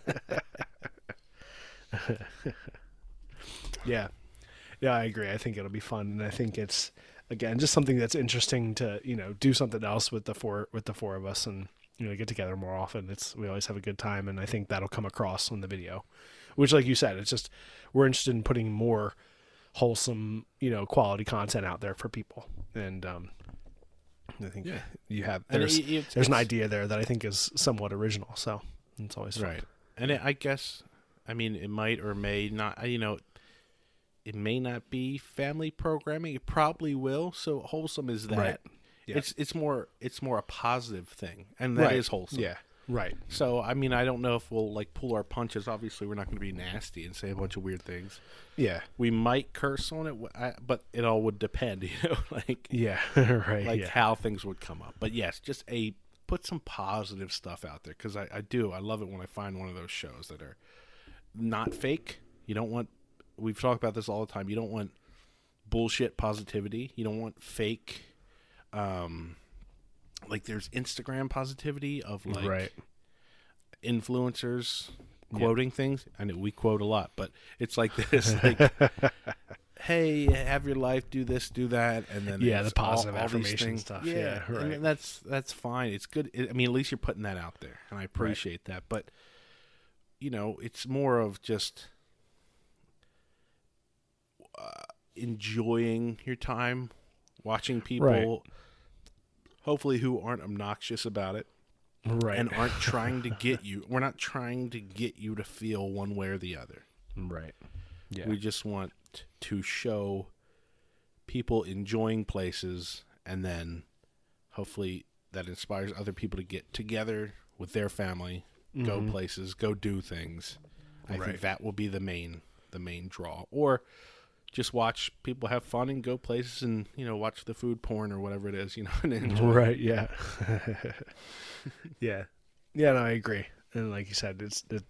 yeah, yeah, I agree. I think it'll be fun, and I think it's again just something that's interesting to you know do something else with the four with the four of us, and you know, get together more often. It's we always have a good time, and I think that'll come across on the video. Which, like you said, it's just we're interested in putting more wholesome, you know, quality content out there for people. And um, I think yeah. you have there's it, it's, there's it's, an idea there that I think is somewhat original. So it's always fun. Right. And it, I guess, I mean, it might or may not. You know, it may not be family programming. It probably will. So wholesome is that. Right. Yeah. It's it's more it's more a positive thing, and that right. is wholesome. Yeah. Right. So, I mean, I don't know if we'll, like, pull our punches. Obviously, we're not going to be nasty and say a bunch of weird things. Yeah. We might curse on it, but it all would depend, you know, like, yeah, right. like yeah. how things would come up. But, yes, just a put some positive stuff out there, because I, I do. I love it when I find one of those shows that are not fake. You don't want, we've talked about this all the time, you don't want bullshit positivity. You don't want fake, um... like there's Instagram positivity of like right. influencers quoting yep. things. I know we quote a lot, but it's like this, like, hey, have your life, do this, do that, and then yeah, the positive all, all affirmation stuff. Yeah, yeah right. And that's that's fine. It's good. I mean, at least you're putting that out there, and I appreciate right. that. But you know, it's more of just uh, enjoying your time, watching people. Right. Hopefully who aren't obnoxious about it. Right. And aren't trying to get you. We're not trying to get you to feel one way or the other. Right. Yeah. We just want to show people enjoying places, and then hopefully that inspires other people to get together with their family, mm-hmm. go places, go do things. I right. think that will be the main the main draw. Or just watch people have fun and go places and, you know, watch the food porn or whatever it is, you know. And enjoy. Right, yeah. yeah. Yeah, no, I agree. And like you said, it's it,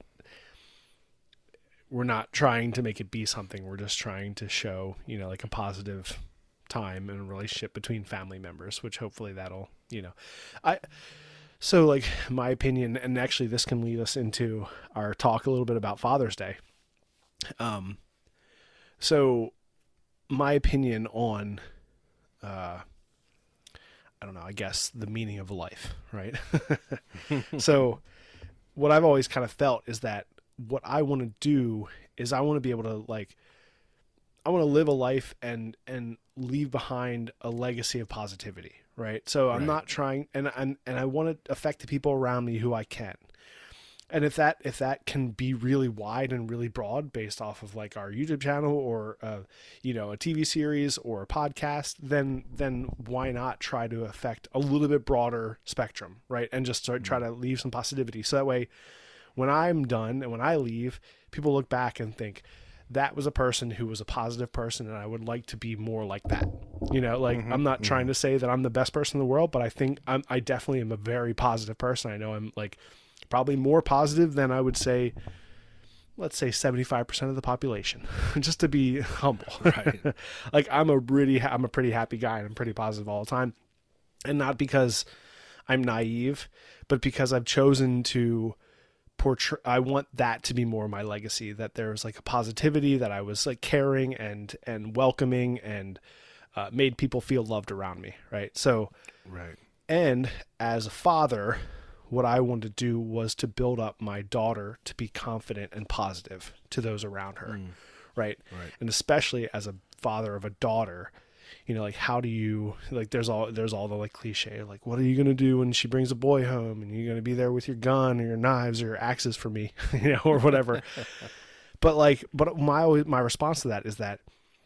we're not trying to make it be something. We're just trying to show, you know, like a positive time and a relationship between family members, which hopefully that'll, you know. I So, like, my opinion, and actually this can lead us into our talk a little bit about Father's Day. Um. So, my opinion on, uh, I don't know, I guess the meaning of life, right? So, what I've always kind of felt is that what I want to do is I want to be able to, like, I want to live a life and and leave behind a legacy of positivity, right? So, I'm right. not trying, and, and, and I want to affect the people around me who I can. And if that if that can be really wide and really broad based off of like our YouTube channel or uh, you know, a T V series or a podcast, then then why not try to affect a little bit broader spectrum, right? And just start, try to leave some positivity. So that way, when I'm done and when I leave, people look back and think that was a person who was a positive person, and I would like to be more like that. You know, like mm-hmm, I'm not mm-hmm. trying to say that I'm the best person in the world, but I think I'm, I definitely am a very positive person. I know I'm like. Probably more positive than I would say, let's say seventy-five percent of the population, just to be humble. Right. Like I'm a really, I'm a pretty happy guy and I'm pretty positive all the time. And not because I'm naive, but because I've chosen to portray, I want that to be more my legacy, that there's like a positivity, that I was like caring and, and welcoming and uh, made people feel loved around me. Right. So, right. And as a father, what I wanted to do was to build up my daughter to be confident and positive to those around her. Mm. Right? Right. And especially as a father of a daughter, you know, like how do you, like there's all, there's all the like cliche, like what are you going to do when she brings a boy home, and you're going to be there with your gun or your knives or your axes for me, you know, or whatever. But like, but my, my response to that is that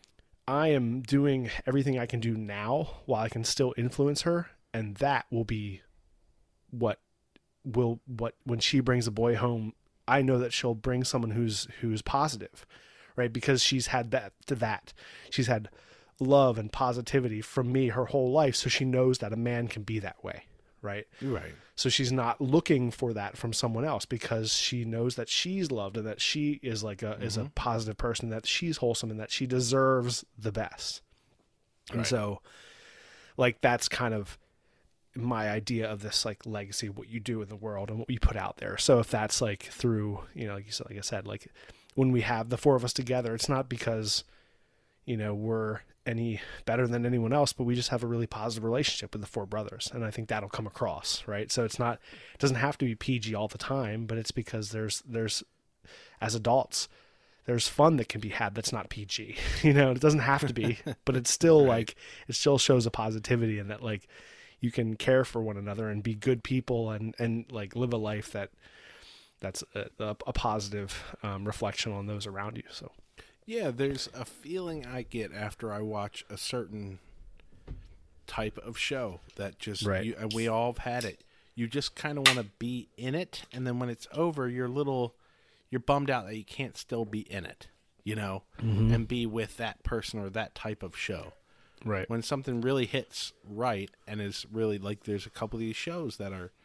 I am doing everything I can do now while I can still influence her. And that will be what will what when she brings a boy home, I know that she'll bring someone who's who's positive, right? Because she's had that to that. She's had love and positivity from me her whole life, so she knows that a man can be that way, right? Right. So she's not looking for that from someone else, because she knows that she's loved and that she is like a mm-hmm. is a positive person, that she's wholesome and that she deserves the best. And right. so like that's kind of my idea of this like legacy, what you do in the world and what you put out there. So if that's like through, you know, like you said, like I said, like when we have the four of us together, it's not because, you know, we're any better than anyone else, but we just have a really positive relationship with the four brothers. And I think that'll come across, right? So it's not, it doesn't have to be P G all the time, but it's because there's, there's, as adults, there's fun that can be had that's not P G, you know, it doesn't have to be, but it's still right. like, it still shows a positivity and that like you can care for one another and be good people and, and like live a life that that's a, a, a positive um, reflection on those around you. So. Yeah, there's a feeling I get after I watch a certain type of show that just, right. you, and we all have had it. You just kind of want to be in it, and then when it's over, you're little, you're bummed out that you can't still be in it, you know, mm-hmm. and be with that person or that type of show. Right. When something really hits right and is really like, there's a couple of these shows that are,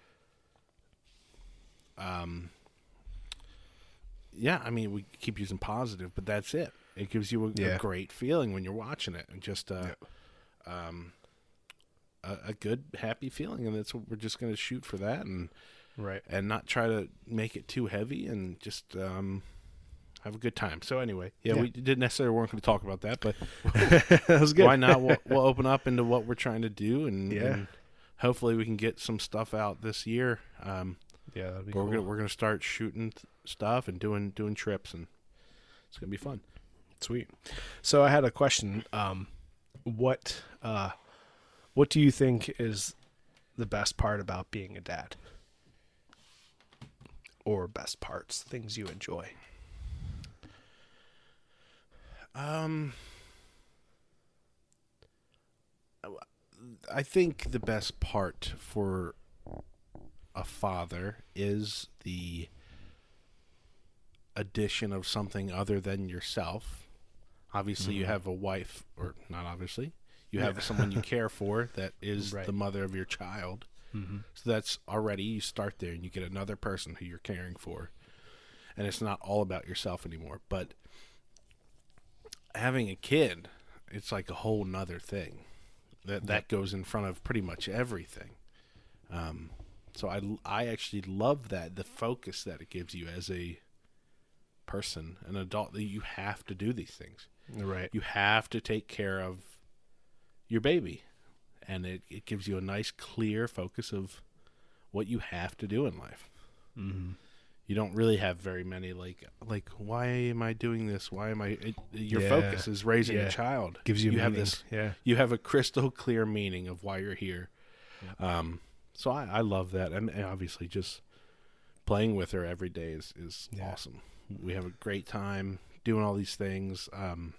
um. Yeah, I mean, we keep using positive, but that's it. It gives you a, yeah. a great feeling when you're watching it, and just uh, yeah. um, a, a good, happy feeling, and that's what we're just going to shoot for that, and right, and not try to make it too heavy, and just um, have a good time. So anyway, yeah, yeah. we didn't necessarily weren't going to talk about that, but that was good. Why not? We'll, we'll open up into what we're trying to do, and, yeah. and hopefully we can get some stuff out this year. Um, yeah, that'd be we're cool. gonna we're gonna start shooting th- stuff and doing doing trips, and it's gonna be fun. Sweet. So I had a question. Um, what uh, what do you think is the best part about being a dad, or best parts, things you enjoy? Um, I think the best part for a father is the addition of something other than yourself. Obviously, mm-hmm. you have a wife, or not obviously, you have yeah. someone you care for that is right. the mother of your child. Mm-hmm. So that's already, you start there and you get another person who you're caring for. And it's not all about yourself anymore. But having a kid, it's like a whole nother thing. That that goes in front of pretty much everything. Um, so I, I actually love that, the focus that it gives you as a person, an adult, that you have to do these things. Right. You have to take care of your baby. And it, it gives you a nice, clear focus of what you have to do in life. Mm-hmm. You don't really have very many, like, like why am I doing this? Why am I? It, your yeah. focus is raising yeah. a child. Gives you, you meaning. have this. Yeah. You have a crystal clear meaning of why you're here. Yeah. Um, so I, I love that, and, and obviously just playing with her every day is is yeah. awesome. We have a great time doing all these things. Um,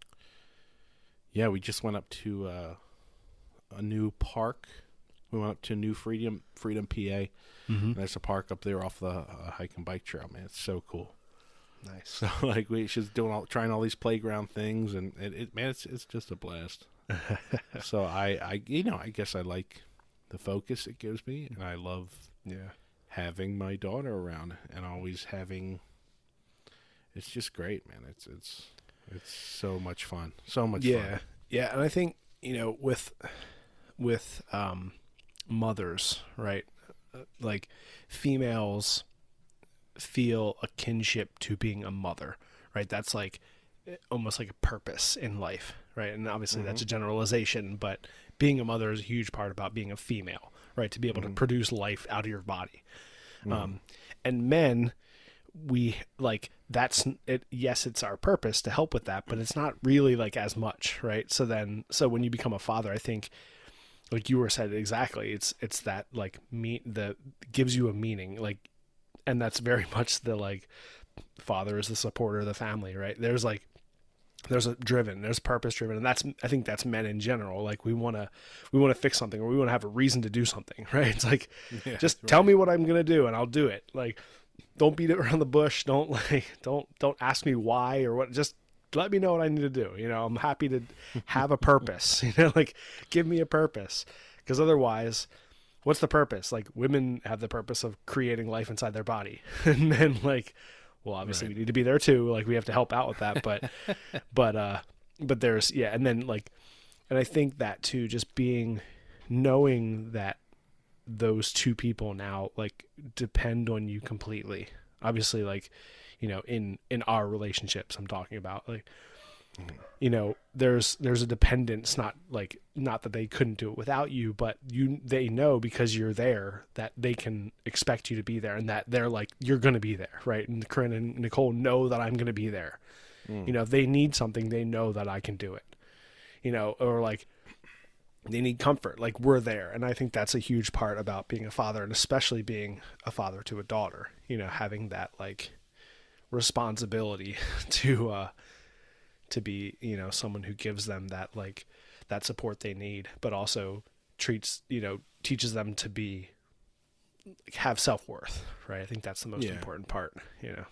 yeah, we just went up to uh, a new park. We went up to New Freedom, Freedom, P A. Mm-hmm. There's a park up there off the uh, hike and bike trail. Man, it's so cool. Nice. So like we just doing all, trying all these playground things, and it, it man, it's it's just a blast. So I, I, you know, I guess I like the focus it gives me, and I love yeah having my daughter around and always having. It's just great, man. It's it's it's so much fun, so much yeah. fun. Yeah, and I think you know with with um, mothers, right? Like females feel a kinship to being a mother, right? That's like almost like a purpose in life, right? And obviously mm-hmm. that's a generalization, but being a mother is a huge part about being a female, right? To be able mm-hmm. to produce life out of your body. Mm-hmm. Um, and men, we like that's it. Yes, it's our purpose to help with that, but it's not really like as much, right? So then, so when you become a father, I think, like you were said exactly, it's it's that like me the gives you a meaning, like, and that's very much the like father is the supporter of the family, right? There's like there's a driven, there's purpose driven, and that's I think that's men in general. Like we want to we want to fix something, or we want to have a reason to do something, right? It's like yeah, just right. tell me what I'm gonna do and I'll do it. Like don't beat it around the bush. Don't like don't don't ask me why or what. Just let me know what I need to do. You know, I'm happy to have a purpose. You know, like give me a purpose, because otherwise, what's the purpose? Like women have the purpose of creating life inside their body, and men like. Well, obviously right. we need to be there too. Like we have to help out with that, but, but, uh, but there's, yeah. And then like, and I think that too, just being, knowing that those two people now like depend on you completely. Obviously, like, you know, in, in our relationships I'm talking about, like you know, there's there's a dependence, not like not that they couldn't do it without you, but you they know because you're there that they can expect you to be there, and that they're like, you're going to be there, right? And Corinne and Nicole know that I'm going to be there. Mm. You know, if they need something, they know that I can do it. You know, or like they need comfort, like we're there. And I think that's a huge part about being a father, and especially being a father to a daughter, you know, having that like responsibility to uh to be, you know, someone who gives them that like that support they need, but also treats, you know, teaches them to be have self-worth, right? I think that's the most yeah. important part, you know.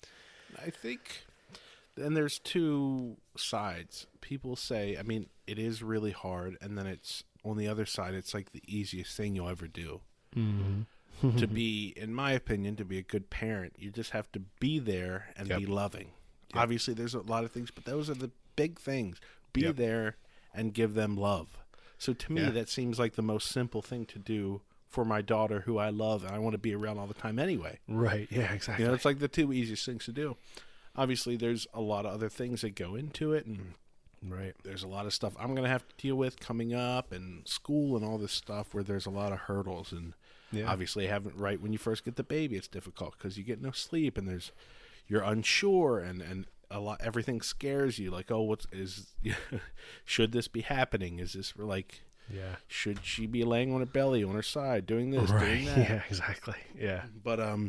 I think, and there's two sides. People say, I mean, it is really hard, and then it's on the other side, it's like the easiest thing you'll ever do. Mm-hmm. To be, in my opinion, to be a good parent, you just have to be there and yep. be loving. Yep. Obviously, there's a lot of things, but those are the big things. Be yep. there and give them love. So to me, yeah. that seems like the most simple thing to do for my daughter, who I love and I want to be around all the time anyway. Right. Yeah, exactly. You know, it's like the two easiest things to do. Obviously, there's a lot of other things that go into it, and right, there's a lot of stuff I'm going to have to deal with coming up, and school and all this stuff where there's a lot of hurdles. And yeah. obviously, having right when you first get the baby, it's difficult because you get no sleep, and there's you're unsure, and and a lot everything scares you. Like, oh, what's is should this be happening? Is this like yeah? Should she be laying on her belly on her side doing this, right. doing that? Yeah, exactly. Yeah, but um,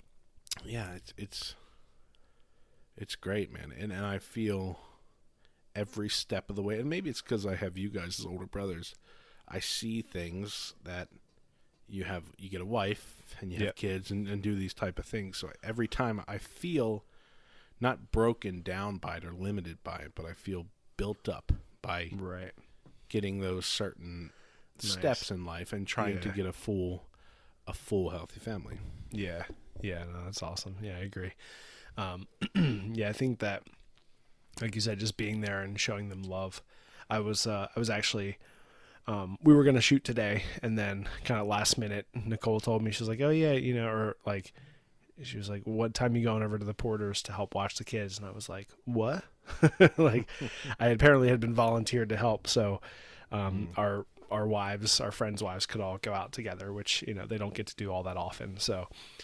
yeah, it's it's. It's great, man, and and I feel every step of the way, and maybe it's because I have you guys as older brothers. I see things that you have. You get a wife, and you have yep. kids, and, and do these type of things. So every time I feel not broken down by it or limited by it, but I feel built up by right. getting those certain nice. steps in life and trying yeah. to get a full, a full healthy family. Yeah, yeah, no, that's awesome. Yeah, I agree. Um, yeah, I think that, like you said, just being there and showing them love. I was, uh, I was actually, um, we were going to shoot today, and then kind of last minute, Nicole told me, she was like, oh yeah, you know, or like, she was like, what time are you going over to the Porters to help watch the kids? And I was like, what? Like, I apparently had been volunteered to help. So, um, mm. our, our wives, our friends' wives could all go out together, which, you know, they don't get to do all that often. So,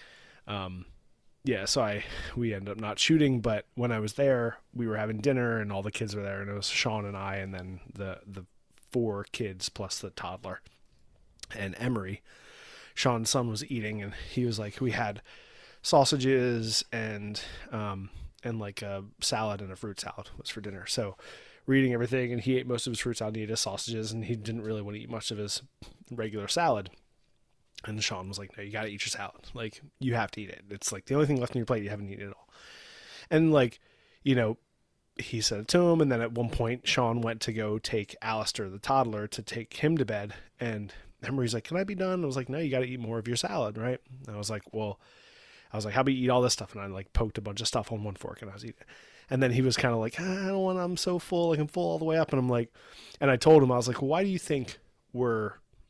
um, yeah, so I we ended up not shooting, but when I was there, we were having dinner, and all the kids were there, and it was Sean and I, and then the the four kids plus the toddler. And Emery, Sean's son, was eating, and he was like, we had sausages and um and like a salad and a fruit salad was for dinner. So we're eating everything, and he ate most of his fruit salad, and he ate his sausages, and he didn't really want to eat much of his regular salad. And Sean was like, no, you got to eat your salad. Like, you have to eat it. It's like the only thing left on your plate. You haven't eaten it all. And like, you know, he said it to him. And then at one point, Sean went to go take Alistair, the toddler, to take him to bed. And Emery's like, can I be done? I was like, no, you got to eat more of your salad. Right. And I was like, well, I was like, how about you eat all this stuff? And I like poked a bunch of stuff on one fork, and I was eating it. And then he was kind of like, ah, I don't want, I'm so full. Like, I'm full all the way up. And I'm like, and I told him, I was like, well, why do you think we're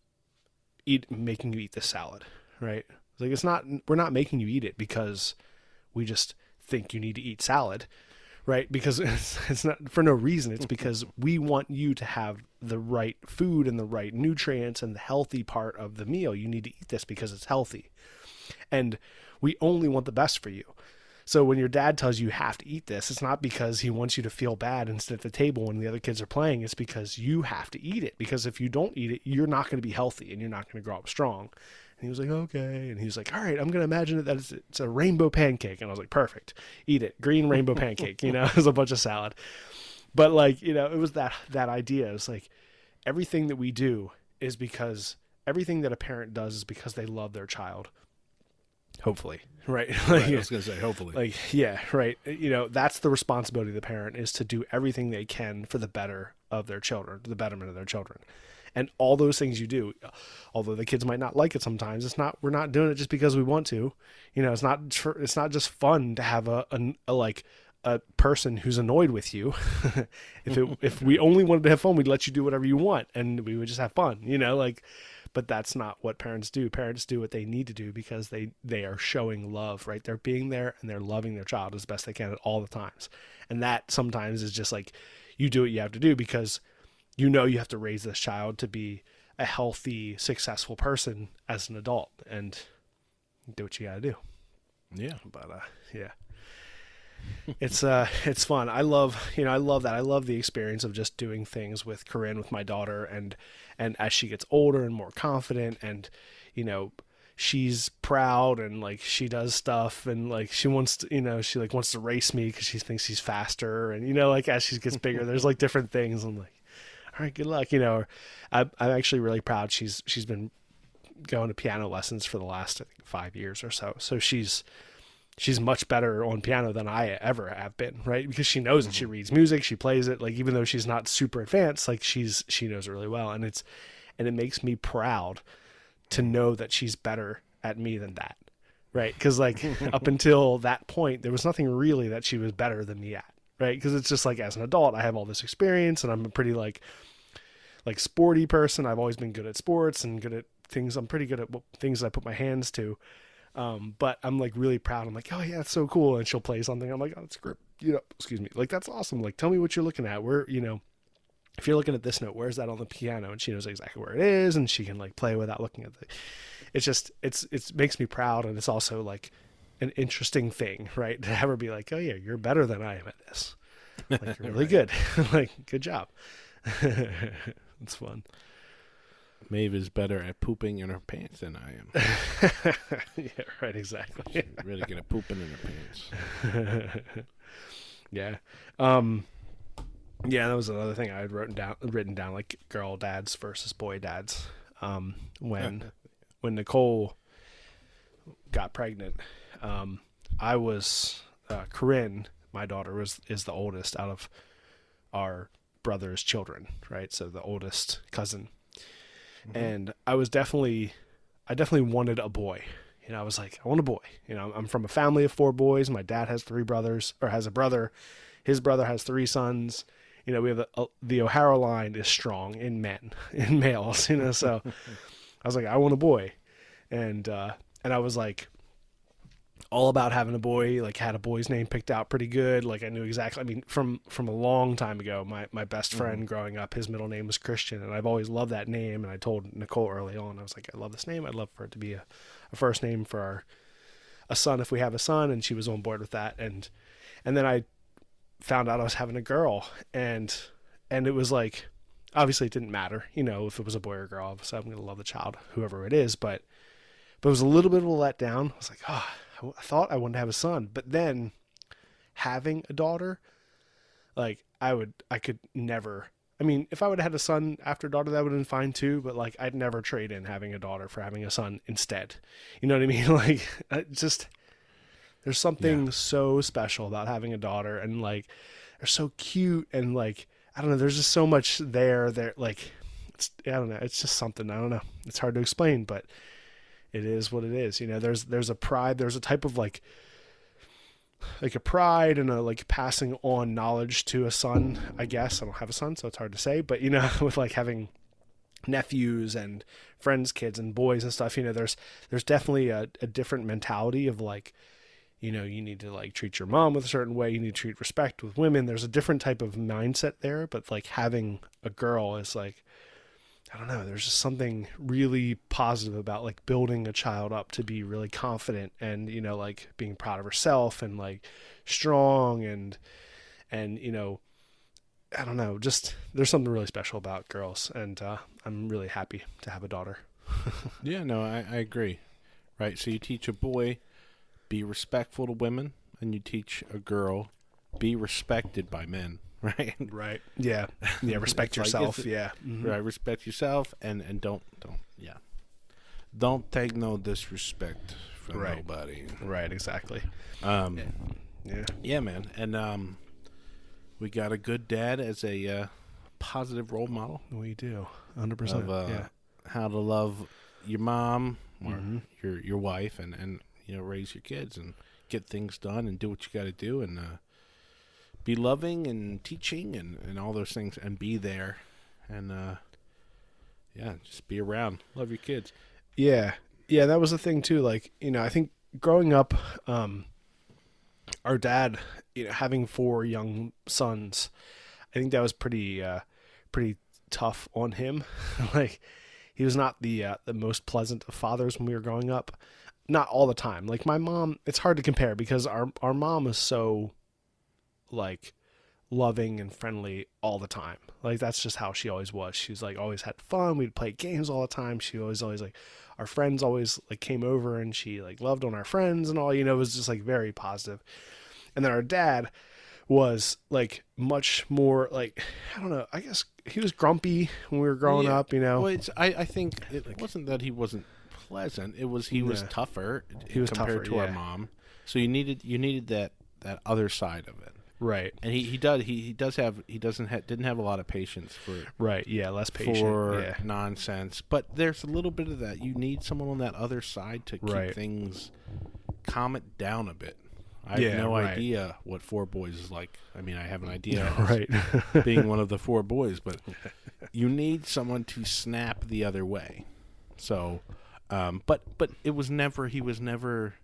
eat making you eat this salad, right? Like, it's not, we're not making you eat it because we just think you need to eat salad, right? Because it's, it's not for no reason. It's because we want you to have the right food and the right nutrients and the healthy part of the meal. You need to eat this because it's healthy, and we only want the best for you. So when your dad tells you you have to eat this, it's not because he wants you to feel bad and sit at the table when the other kids are playing. It's because you have to eat it. Because if you don't eat it, you're not going to be healthy, and you're not going to grow up strong. And he was like, okay. And he was like, all right, I'm going to imagine that it's, it's a rainbow pancake. And I was like, perfect. Eat it. Green rainbow pancake. You know, it was a bunch of salad. But like, you know, it was that, that idea. It's like everything that we do is because everything that a parent does is because they love their child. Hopefully, right? Like, right, I was going to say, hopefully. Like, yeah, right. You know, that's the responsibility of the parent, is to do everything they can for the better of their children, the betterment of their children. And all those things you do, although the kids might not like it sometimes, it's not, we're not doing it just because we want to. You know, it's not, it's not just fun to have a, a, a like, a person who's annoyed with you. If it, if we only wanted to have fun, we'd let you do whatever you want, and we would just have fun, you know, like, but that's not what parents do. Parents do what they need to do because they, they are showing love, right? They're being there and they're loving their child as best they can at all the times. And that sometimes is just like, you do what you have to do because you know you have to raise this child to be a healthy, successful person as an adult, and do what you got to do. Yeah. But, uh, yeah. it's uh it's fun. I love you know I love that I love the experience of just doing things with Corinne, with my daughter, and and as she gets older and more confident, and you know she's proud, and like she does stuff, and like she wants to, you know she like wants to race me because she thinks she's faster, and you know like as she gets bigger there's like different things. I'm like, all right, good luck. you know I, I'm actually really proud. She's she's been going to piano lessons for the last I think, five years or so, so she's she's much better on piano than I ever have been, right? Because she knows it. She reads music, she plays it. Like, even though she's not super advanced, like she's, she knows it really well. And it's, and it makes me proud to know that she's better at me than that. Right. Cause like up until that point, there was nothing really that she was better than me at. Right. Cause it's just like, as an adult, I have all this experience and I'm a pretty like, like sporty person. I've always been good at sports and good at things. I'm pretty good at things that I put my hands to. Um, but I'm like really proud. I'm like, oh yeah, it's so cool. And she'll play something. I'm like, oh, it's great. You know, excuse me. Like, that's awesome. Like, tell me what you're looking at. Where, you know, if you're looking at this note, where's that on the piano? And she knows exactly where it is, and she can like play without looking at the, it's just, it's, it makes me proud. And it's also like an interesting thing, right? To have her be like, oh yeah, you're better than I am at this. Like, you're really good. Like, good job. It's fun. Maeve is better at pooping in her pants than I am. Yeah, right, exactly. She's really good at pooping in her pants. Yeah. Um, yeah, that was another thing I had written down, written down, like girl dads versus boy dads. Um, when, when Nicole got pregnant, um, I was, uh, Corinne, my daughter, was, is the oldest out of our brother's children, right? So the oldest cousin. Mm-hmm. And I was definitely, I definitely wanted a boy. You know, I was like, I want a boy. You know, I'm from a family of four boys. My dad has three brothers, or has a brother. His brother has three sons. You know, we have a, a, the O'Hara line is strong in men, in males. You know, so I was like, I want a boy, and uh, and I was like, all about having a boy. Like, had a boy's name picked out pretty good. Like, I knew exactly. I mean, from from a long time ago, my my best friend mm-hmm. growing up, his middle name was Christian, and I've always loved that name. And I told Nicole early on, I was like, I love this name. I'd love for it to be a, a first name for our a son if we have a son. And she was on board with that. And and then I found out I was having a girl, and and it was like, obviously it didn't matter, you know, if it was a boy or a girl. Obviously, I'm gonna love the child, whoever it is. But but it was a little bit of a letdown. I was like, oh. I thought I wanted to have a son, but then having a daughter, like I would, I could never, I mean, if I would have had a son after a daughter, that would have been fine too, but like, I'd never trade in having a daughter for having a son instead. You know what I mean? Like, it's just, there's something yeah. so special about having a daughter, and like, they're so cute, and like, I don't know, there's just so much there, there, like, it's, I don't know, it's just something, I don't know, it's hard to explain, but it is what it is. You know, there's, there's a pride, there's a type of like, like a pride and a like passing on knowledge to a son, I guess. I don't have a son, so it's hard to say, but you know, with like having nephews and friends, kids and boys and stuff, you know, there's, there's definitely a, a different mentality of like, you know, you need to like treat your mom with a certain way. You need to treat respect with women. There's a different type of mindset there, but like having a girl is like, I don't know, there's just something really positive about like building a child up to be really confident and, you know, like being proud of herself and like strong and, and, you know, I don't know, just there's something really special about girls, and uh, I'm really happy to have a daughter. Yeah, no, I, I agree. Right. So you teach a boy, be respectful to women, and you teach a girl, be respected by men. Right. Right. Yeah. Yeah. Respect yourself. Like yeah. Mm-hmm. Right. Respect yourself, and, and don't, don't, yeah. Don't take no disrespect from right. nobody. Right. Exactly. Um, yeah. yeah. Yeah, man. And, um, we got a good dad as a, uh, positive role model. We do. one hundred percent. Of, uh, yeah. how to love your mom or mm-hmm. your, your wife, and, and, you know, raise your kids and get things done and do what you got to do. And, uh, be loving and teaching and, and all those things, and be there. And, uh, yeah, just be around, love your kids. Yeah. Yeah, that was the thing too. Like, you know, I think growing up, um, our dad, you know, having four young sons, I think that was pretty, uh, pretty tough on him. Like, he was not the uh, the most pleasant of fathers when we were growing up. Not all the time. Like my mom, it's hard to compare because our our mom was so, like, loving and friendly all the time. Like that's just how she always was. She's like always had fun. We'd play games all the time. She always always like our friends always like came over and she like loved on our friends and all. You know, it was just like very positive. And then our dad was like much more like, I don't know, I guess he was grumpy when we were growing Yeah. up, you know. Well, it's, I, I think it wasn't that he wasn't pleasant. It was he was Yeah. tougher He was compared tougher, to our yeah. mom. So you needed you needed that, that other side of it. Right. And he, he does he, he does have he doesn't ha- didn't have a lot of patience for Right. Yeah. Less patient. for yeah. nonsense. But there's a little bit of that. You need someone on that other side to keep Right. things calm it down a bit. I Yeah, have no right. idea what Four Boys is like. I mean, I have an idea as Right. being one of the four boys, but you need someone to snap the other way. So, um, but but it was never he was never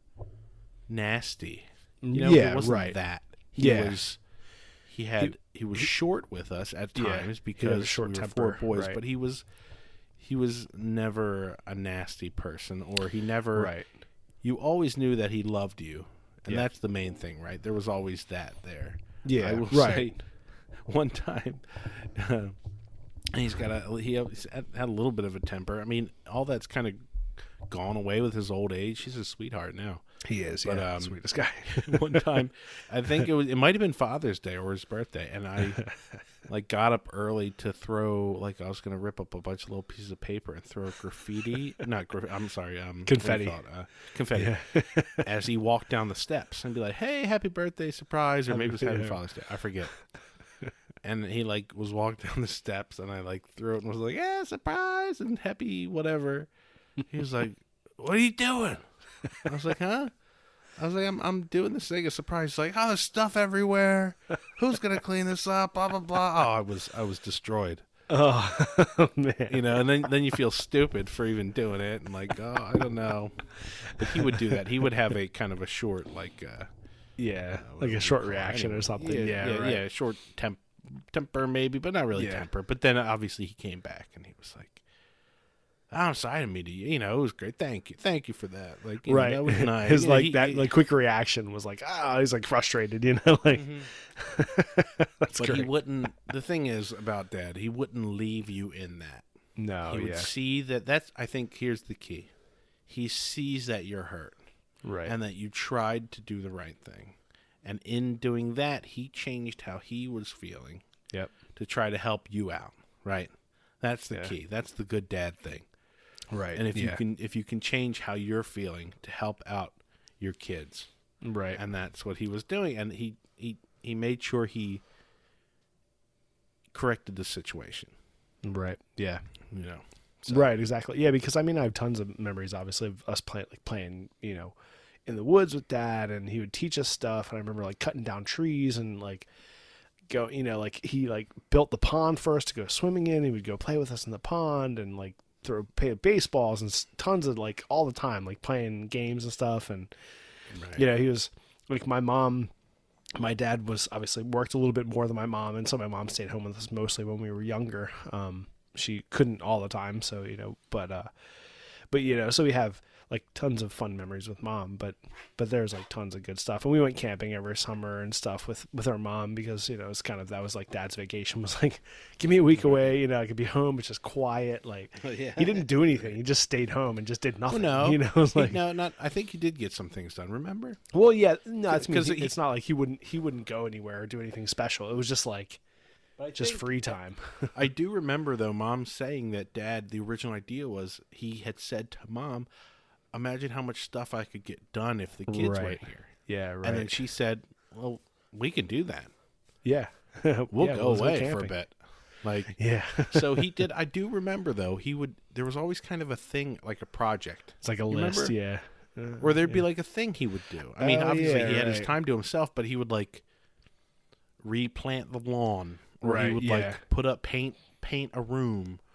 nasty. You know, Yeah, it wasn't right. that. He Yeah. was he had he, was short with us at Yeah, times he because had a short we were temper, four boys, right. but he was he was never a nasty person, or he never Right. you always knew that he loved you. And Yeah. that's the main thing, right? There was always that there. Yeah, I will right. say one time uh, he's got a he had had a little bit of a temper. I mean, all that's kind of gone away with his old age. He's a sweetheart now. He is, But, yeah, um, sweetest guy. One time, I think it was it might have been Father's Day or his birthday, and I like got up early to throw like I was gonna rip up a bunch of little pieces of paper and throw graffiti. Not graffiti. I'm sorry. Um, Confetti. what do you call it? Uh, confetti. As he walked down the steps and be like, "Hey, happy birthday, surprise!" Or maybe it was Happy Yeah. Father's Day. I forget. And he like was walking down the steps, and I like threw it and was like, "Yeah, surprise and happy whatever." He was like, "What are you doing?" I was like, "Huh?" I was like, I'm I'm doing this thing, a surprise. He's like, oh, there's stuff everywhere. Who's gonna clean this up? Blah blah blah. Oh, I was I was destroyed. Oh, man. You know, and then then you feel stupid for even doing it, and like, oh, I don't know. But he would do that. He would have a kind of a short, like, uh, Yeah, what like do a short we call it? reaction Anyway, or something. Yeah, Yeah, yeah, right. yeah, short temp temper maybe, but not really Yeah. temper. But then obviously he came back and he was like, I'm sorry to me to you. You know, it was great. Thank you. Thank you for that. Like, you know, Right. that was nice. His You know, like he- that he- like quick reaction was like, ah, he's like frustrated, you know, like that's but great. he wouldn't. The thing is about Dad, he wouldn't leave you in that. no, he would Oh, yeah, see that. That's. I think here's the key. He sees that you're hurt right, and that you tried to do the right thing, and in doing that, he changed how he was feeling yep, to try to help you out. Right. That's the Yeah. key. That's the good dad thing. right, And if you yeah. can, if you can change how you're feeling to help out your kids, right, and that's what he was doing, and he he he made sure he corrected the situation. right, yeah. You know. So- Right, exactly. Yeah, because I mean, I have tons of memories, obviously, of us playing, like playing, you know, in the woods with Dad, and he would teach us stuff. And I remember like cutting down trees and like go, you know, like he like built the pond for us to go swimming in. He would go play with us in the pond and like throw play baseballs and s- tons of like all the time, like playing games and stuff. And Right. you know, he was like my mom. My dad was obviously worked a little bit more than my mom, and so my mom stayed home with us mostly when we were younger. Um, she couldn't all the time, so you know, but uh, but you know, so we have like tons of fun memories with Mom, but but there's like tons of good stuff, and we went camping every summer and stuff with with our mom because you know it's kind of that was like Dad's vacation was like, give me a week away, you know, I could be home, it's just quiet, like Yeah. he didn't do anything, he just stayed home and just did Well, nothing, no, you know, it's He- like no, not. I think he did get some things done. Remember? well, yeah, no, it's because 'Cause he- it's not like he wouldn't he wouldn't go anywhere or do anything special. It was just like just free time. I do remember though, Mom saying that Dad. The original idea was he had said to Mom, "Imagine how much stuff I could get done if the kids Right. weren't here." Yeah, right. And then she said, "Well, we can do that. yeah, We'll Yeah, go let's away for a camping. bit." Like, Yeah, so he did. I do remember though. He would. There was always kind of a thing, like a project, it's like a You list. remember? Yeah, Uh, or there'd be yeah. like a thing he would do. I mean, Oh, obviously yeah, he had his right. time to himself, but he would like replant the lawn, or he Right, would yeah. like put up paint, paint a room,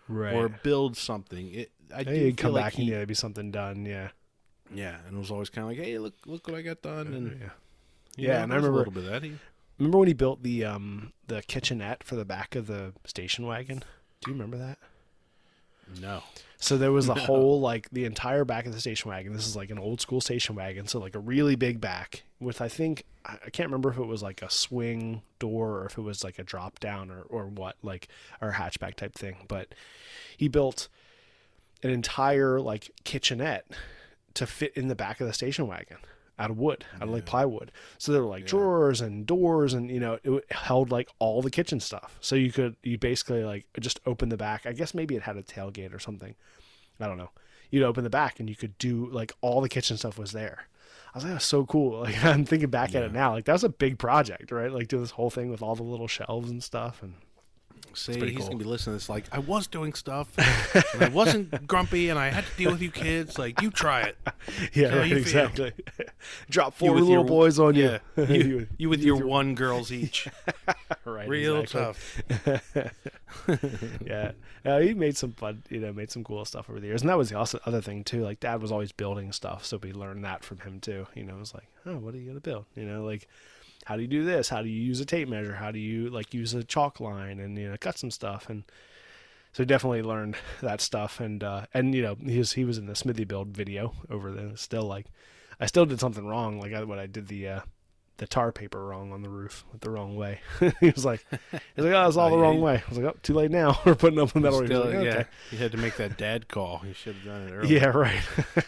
Right. or build something. It, I Yeah, do you'd feel come like back he, and yeah, there'd be something done. Yeah. yeah, and it was always kind of like, hey, look, look what I got done, and Yeah. you Yeah, know, and I there was remember- a little bit of that. He, Remember when he built the um the kitchenette for the back of the station wagon? Do you remember that? no, So there was a whole, like, the entire back of the station wagon. This is like an old school station wagon, so like a really big back with, I think, I I can't remember if it was like a swing door or if it was like a drop down or, or what, like, or a hatchback type thing. But he built an entire, like, kitchenette to fit in the back of the station wagon out of wood, out of like plywood. So there were like Yeah. drawers and doors, and you know, it held like all the kitchen stuff. So you could, you basically like just open the back. I guess maybe it had a tailgate or something. I don't know. You'd open the back and you could do like all the kitchen stuff was there. I was like, that's so cool. Like, I'm thinking back at it now, like that was a big project, right? Like do this whole thing with all the little shelves and stuff. And say pretty he's cool. gonna be listening. It's like I was doing stuff, and I wasn't grumpy, and I had to deal with you kids. Like you try it. yeah, how right, you feel. exactly. Drop You four with little your- boys on Yeah, you. you, you with your one girls each. right, Real exactly. tough. yeah, uh, he made some fun, you know, made some cool stuff over the years, and that was the also other thing too. Like, Dad was always building stuff, so we learned that from him too. You know, it was like, oh, what are you gonna build? You know, like, how do you do this? How do you use a tape measure? How do you like use a chalk line and you know cut some stuff? And so he definitely learned that stuff. And uh, and you know he was he was in the Smithy build video over there. Still like, I still did something wrong. Like I, when I did the. Uh, the tar paper wrong on the roof with the wrong way. He was like, he was like, oh, it's all Oh, the yeah, wrong you- way. I was like, oh, too late now. We're putting up the metal. He was Still, like, okay. yeah, you had to make that dad call. You should have done it earlier. Yeah, right.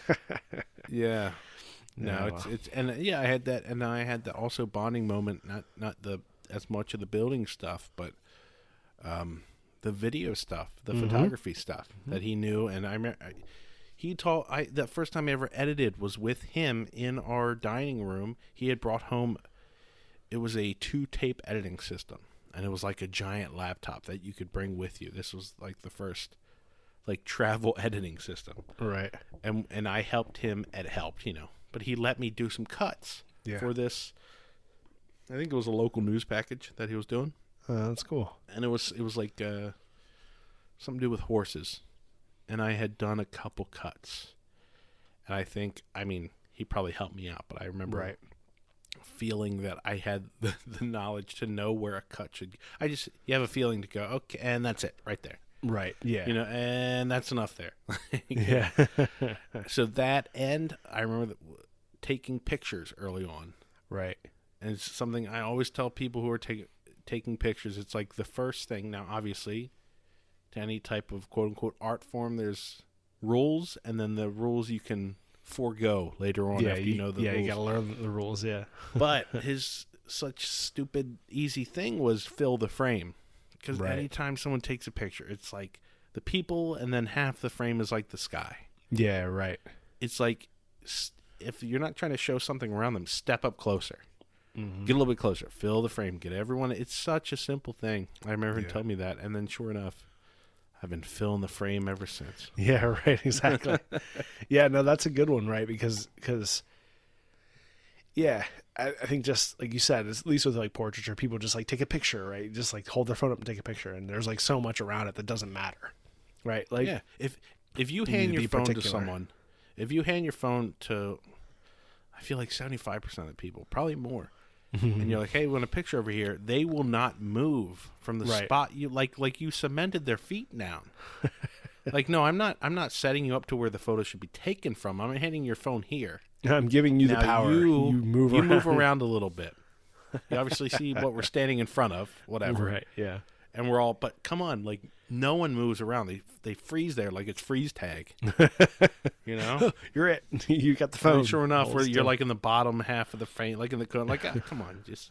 Yeah. No, Yeah, it's well. it's and uh, yeah, I had that, and I had the also bonding moment. Not not the as much of the building stuff, but um, the video stuff, the Mhm. photography stuff that he knew. And I remember I, he told I the first time I ever edited was with him in our dining room. He had brought home. It was a two tape editing system, and it was like a giant laptop that you could bring with you. This was like the first like travel editing system. Right. and and I helped him. It helped, you know, but he let me do some cuts Yeah. for this. I think it was a local news package that he was doing, Uh, that's cool. and it was it was like uh, something to do with horses, and I had done a couple cuts, and I think I mean he probably helped me out, but I remember Right. feeling that I had the, the knowledge to know where a cut should. I just you have a feeling to go okay, and that's it right there. Right. Yeah. You know, and that's enough there. Yeah. So that and I remember that, taking pictures early on, right. and it's something I always tell people who are taking taking pictures. It's like the first thing. Now, obviously, to any type of quote unquote art form, there's rules, and then the rules you can forego later on Yeah. after you, know the yeah. rules. You gotta learn the rules. Yeah. But his such stupid easy thing was fill the frame, because Right. anytime someone takes a picture, it's like the people, and then half the frame is like the sky. Yeah. Right. It's like s- if you're not trying to show something around them, step up closer, Mhm. get a little bit closer, fill the frame, get everyone. It's such a simple thing. I remember him Yeah. telling me that, and then sure enough, I've been filling the frame ever since. Yeah, right, exactly. Yeah, no, that's a good one, right? Because, because, yeah, I, I think just like you said, at least with like portraiture, people just like take a picture, right? Just like hold their phone up and take a picture, and there's like so much around it that doesn't matter, right? Like, Yeah, if if you need hand to your be phone to particular. someone, if you hand your phone to, I feel like seventy-five percent of the people, probably more, and you're like, hey, we want a picture over here, they will not move from the Right. spot you like like you cemented their feet down. Like, no, I'm not I'm not setting you up to where the photo should be taken from. I'm handing your phone here. I'm giving you Now the power. You, move you around. move around a little bit. You obviously see what we're standing in front of, whatever. Right, yeah. And we're all, but come on, like no one moves around. They they freeze there like it's freeze tag. You know. You're it. You got the And phone. sure enough, Hold where you're still. like in the bottom half of the frame, like in the corner, like ah, come on, just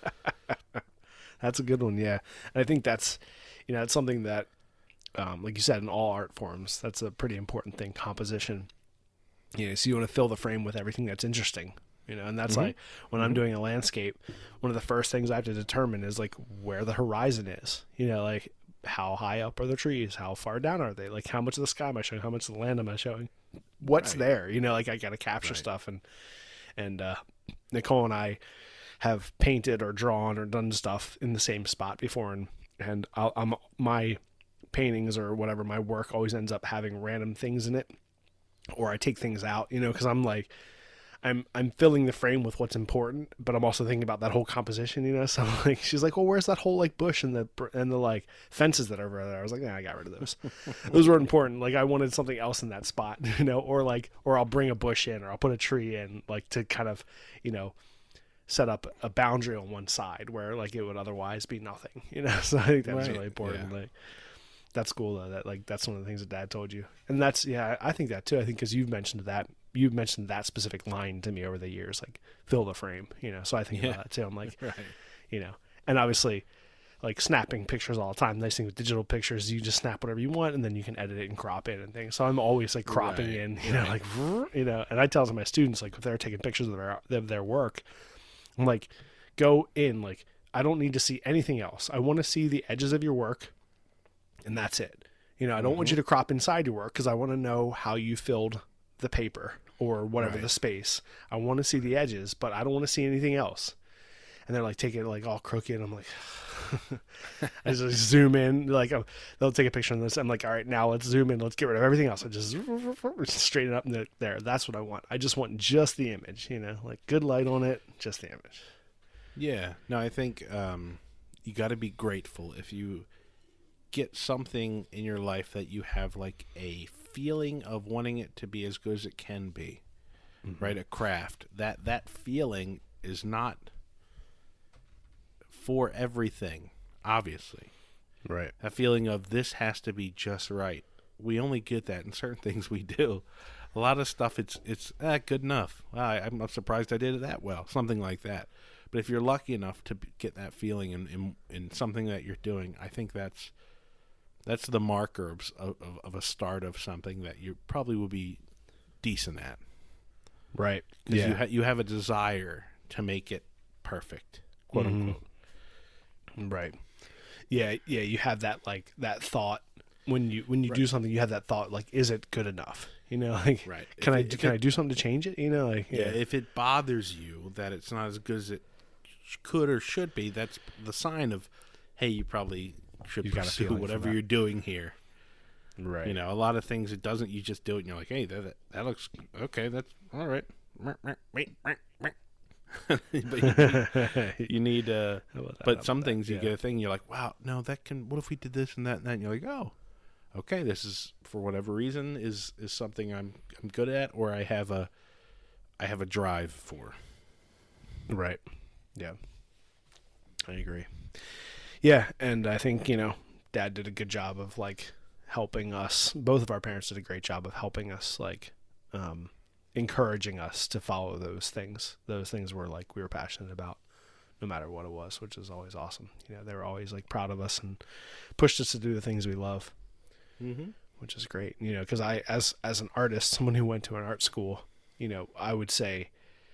That's a good one, yeah. And I think that's, you know, it's something that, um, like you said, in all art forms, that's a pretty important thing. Composition. You know, so you want to fill the frame with everything that's interesting. You know, and that's like when I'm doing a landscape, one of the first things I have to determine is like where the horizon is. You know, like how high up are the trees? How far down are they? Like how much of the sky am I showing? How much of the land am I showing? What's Right. there? You know, like I got to capture Right. stuff, and and uh, Nicole and I have painted or drawn or done stuff in the same spot before, and and I'll, I'm my paintings or whatever, my work always ends up having random things in it, or I take things out, you know, because I'm like, I'm I'm filling the frame with what's important, but I'm also thinking about that whole composition, you know. So I'm like, she's like, well, where's that whole like bush and the and the like fences that are over there? I was like, yeah, I got rid of those. Those were important. Like I wanted something else in that spot, you know, or like, or I'll bring a bush in, or I'll put a tree in, like to kind of, you know, set up a boundary on one side where like it would otherwise be nothing, you know. So I think that was Right. really important. Yeah. Like that's cool though. That like that's one of the things that Dad told you, and that's yeah, I think that too. I think because you've mentioned that. You've mentioned that specific line to me over the years, like fill the frame, you know. So I think Yeah. about that too. I'm like, Right. you know, and obviously, like snapping pictures all the time. Nice thing with digital pictures, you just snap whatever you want, and then you can edit it and crop it and things. So I'm always like cropping Right, in, you know, like you know. And I tell my students like if they're taking pictures of their of their work, I'm like, go in. Like I don't need to see anything else. I want to see the edges of your work, and that's it. You know, I don't Mm-hmm. want you to crop inside your work because I want to know how you filled the paper or whatever Right. the space. I want to see the edges, but I don't want to see anything else. And they're like, take it like all crooked. I'm like, I just zoom in, like um, they'll take a picture of this. I'm like, all right, now let's zoom in. Let's get rid of everything else. I just straighten it up and there. That's what I want. I just want just the image, you know, like good light on it, just the image. Yeah. No, I think um, you got to be grateful if you get something in your life that you have like a feeling of wanting it to be as good as it can be. Mm-hmm. Right? A craft. That that feeling is not for everything, obviously. Right. That feeling of this has to be just right. We only get that in certain things we do. A lot of stuff, it's it's eh, good enough. I, I'm not surprised I did it that well. Something like that. But if you're lucky enough to get that feeling in, in, in something that you're doing, I think that's that's the marker of, of, of a start of something that you probably will be decent at. Right. Because Yeah. you, ha- you have a desire to make it perfect, quote Mhm. unquote. Right. Yeah, yeah, you have that like that thought when you when you do something, you have that thought like, is it good enough? You know, like Right. can If I it- if can it- I do something to change it? You know, like Yeah, if it bothers you that it's not as good as it sh- could or should be, that's the sign of, hey, you probably should You've got a pursue feeling for whatever that. you're doing here. right. You know, a lot of things it doesn't. You just do it, and you're like, hey, that that, that looks okay. That's all right. but you, you need, uh, but some things you yeah. get a thing. You're like, wow, no, that can. What if we did this and that and that? And you're like, oh, okay, this is for whatever reason is is something I'm I'm good at, or I have a I have a drive for. Right. Yeah. I agree. Yeah, and I think, you know, Dad did a good job of like helping us. Both of our parents did a great job of helping us, like um encouraging us to follow those things. Those things were like we were passionate about no matter what it was, which is always awesome. You know, they were always like proud of us and pushed us to do the things we love. Mm-hmm. Which is great, you know, because I, as as an artist, someone who went to an art school, you know, I would say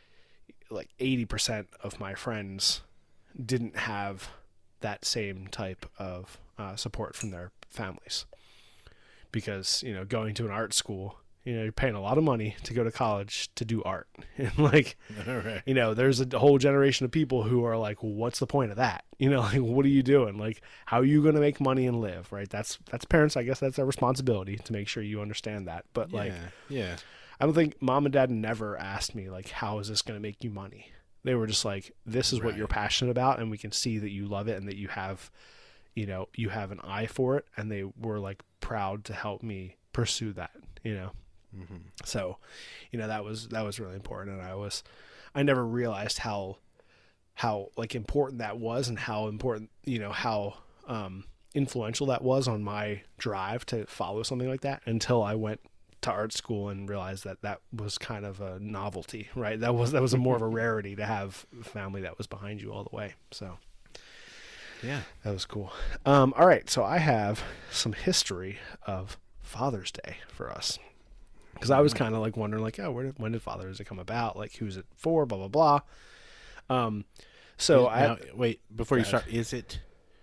like eighty percent of my friends didn't have that same type of uh, support from their families. Because, you know, going to an art school, you know, you're paying a lot of money to go to college to do art. And like, All right. you know, there's a whole generation of people who are like, well, what's the point of that? You know, like, what are you doing? Like, how are you going to make money and live? Right. That's, that's parents. I guess that's their responsibility to make sure you understand that. But like, Yeah. Yeah. I don't think mom and dad never asked me like, how is this going to make you money? They were just like, this is what you're Right. passionate about. And we can see that you love it and that you have, you know, you have an eye for it. And they were like proud to help me pursue that, you know? Mm-hmm. So, you know, that was, that was really important. And I was, I never realized how, how like important that was and how important, you know, how, um, influential that was on my drive to follow something like that until I went to art school and realized that that was kind of a novelty, right? That was, that was a more of a rarity to have a family that was behind you all the way. So Yeah. that was cool. Um, all right. So I have some history of Father's Day for us. Cause I was kind of like wondering like, oh, where did, when did Father's Day come about? Like who's it for? Blah, blah, blah. Um, so Is- I, now, wait before you Go ahead. start. Is it?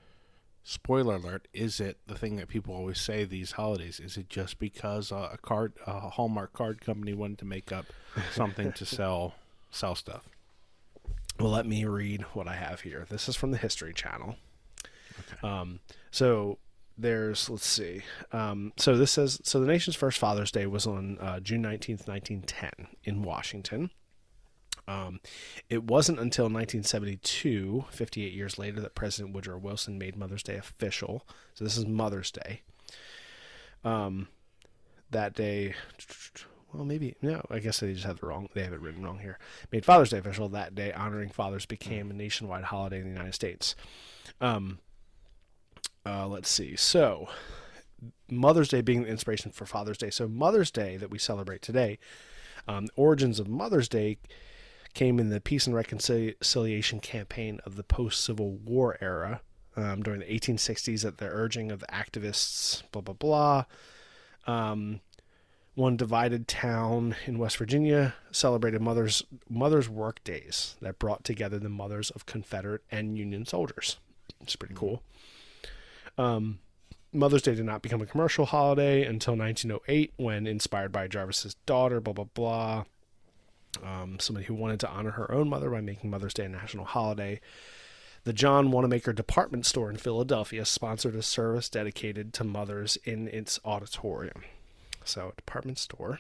Spoiler alert! Is it the thing that people always say these holidays? Is it just because uh, a card, a Hallmark card company wanted to make up something to sell sell stuff? well, let me read what I have here. This is from the History Channel. Um, so there's, let's see. Um, so this says, so the nation's first Father's Day was on uh, June nineteenth, nineteen ten in Washington. Um, it wasn't until nineteen seventy-two, fifty-eight years later, that President Woodrow Wilson made Mother's Day official. So this is Mother's Day. Um, that day, well, maybe, no, I guess they just have it wrong. They have it written wrong here. Made Father's Day official that day. Honoring fathers became a nationwide holiday in the United States. Um, uh, let's see. So Mother's Day being the inspiration for Father's Day. So Mother's Day that we celebrate today, um, the origins of Mother's Day came in the Peace and Reconciliation campaign of the post-Civil War era um, during the eighteen sixties at the urging of the activists, blah, blah, blah. Um, one divided town in West Virginia celebrated Mother's, Mother's Work Days that brought together the mothers of Confederate and Union soldiers. It's pretty cool. Um, Mother's Day did not become a commercial holiday until nineteen oh eight when, inspired by Jarvis's daughter, blah, blah, blah, Um, somebody who wanted to honor her own mother by making Mother's Day a national holiday. The John Wanamaker department store in Philadelphia sponsored a service dedicated to mothers in its auditorium. So, a department store.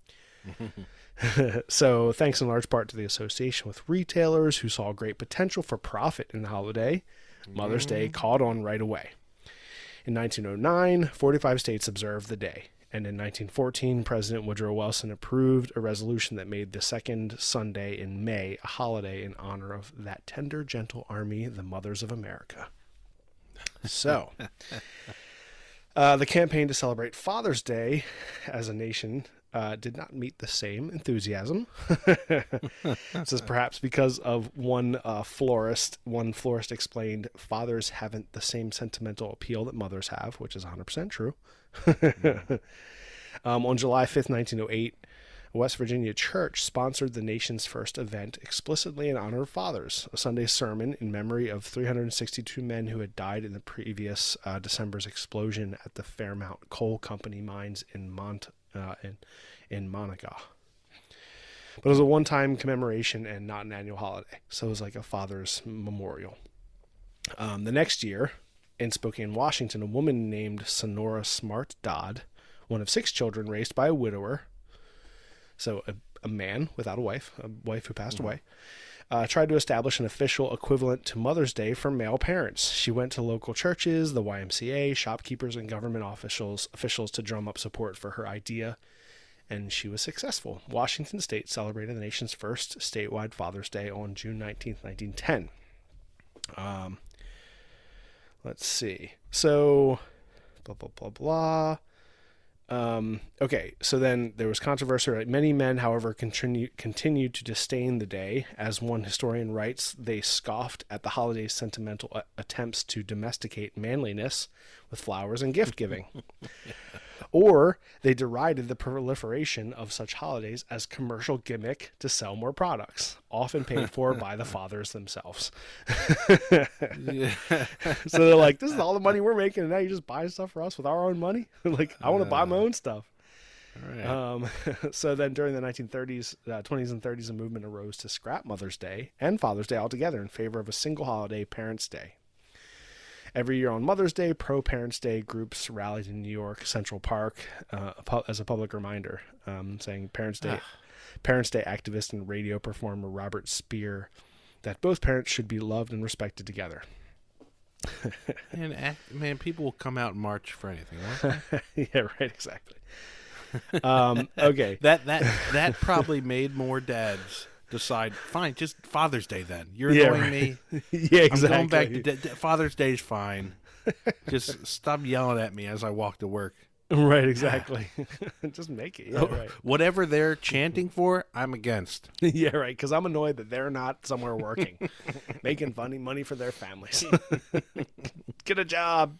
So, thanks in large part to the association with retailers who saw great potential for profit in the holiday, Mother's Day caught on right away. In nineteen oh nine, forty-five states observed the day. And in nineteen fourteen, President Woodrow Wilson approved a resolution that made the second Sunday in May a holiday in honor of that tender, gentle army, the mothers of America. So, uh, the campaign to celebrate Father's Day as a nation uh, did not meet the same enthusiasm. This is perhaps because of one uh, florist. One florist explained, fathers haven't the same sentimental appeal that mothers have, which is one hundred percent true. um, on July fifth, nineteen oh eight, a West Virginia church sponsored the nation's first event explicitly in honor of fathers, a Sunday sermon in memory of three hundred sixty-two men who had died in the previous uh, December's explosion at the Fairmount Coal Company mines in Mont uh, in, in Monaco. But it was a one-time commemoration and not an annual holiday, so it was like a father's memorial. Um, the next year, in Spokane, Washington, a woman named Sonora Smart Dodd, one of six children raised by a widower, so a, a man without a wife, a wife who passed mm-hmm. away, uh, tried to establish an official equivalent to Mother's Day for male parents. She went to local churches, the Y M C A, shopkeepers, and government officials, officials to drum up support for her idea, and she was successful. Washington State celebrated the nation's first statewide Father's Day on June nineteenth, nineteen ten. Um... Let's see. So, blah, blah, blah, blah. Um, okay, so then there was controversy. Right? Many men, however, continue, continued to disdain the day. As one historian writes, they scoffed at the holiday's sentimental uh, attempts to domesticate manliness with flowers and gift-giving. Or they derided the proliferation of such holidays as commercial gimmick to sell more products, often paid for by the fathers themselves. So they're like, this is all the money we're making, and now you just buy stuff for us with our own money? Like, I want to buy my own stuff. All right. Um, so then during the nineteen thirties, uh, twenties and thirties, a movement arose to scrap Mother's Day and Father's Day altogether in favor of a single holiday, Parents' Day. Every year on Mother's Day, pro-Parents' Day groups rallied in New York Central Park uh, as a public reminder, um, saying Parents' Day, Parents' Day activist and radio performer Robert Speer that both parents should be loved and respected together. And act, man, people will come out and march for anything, won't they? Yeah, right, exactly. Um, okay, that that that probably made more dads decide, fine, just Father's Day then. You're yeah, annoying right. me. Yeah, exactly. I'm going back to d- d- Father's Day's fine. Just stop yelling at me as I walk to work. Right, exactly. Just make it. Yeah, oh, right. Whatever they're chanting for, I'm against. Yeah, right. Because I'm annoyed that they're not somewhere working, making funny money for their families. Get a job.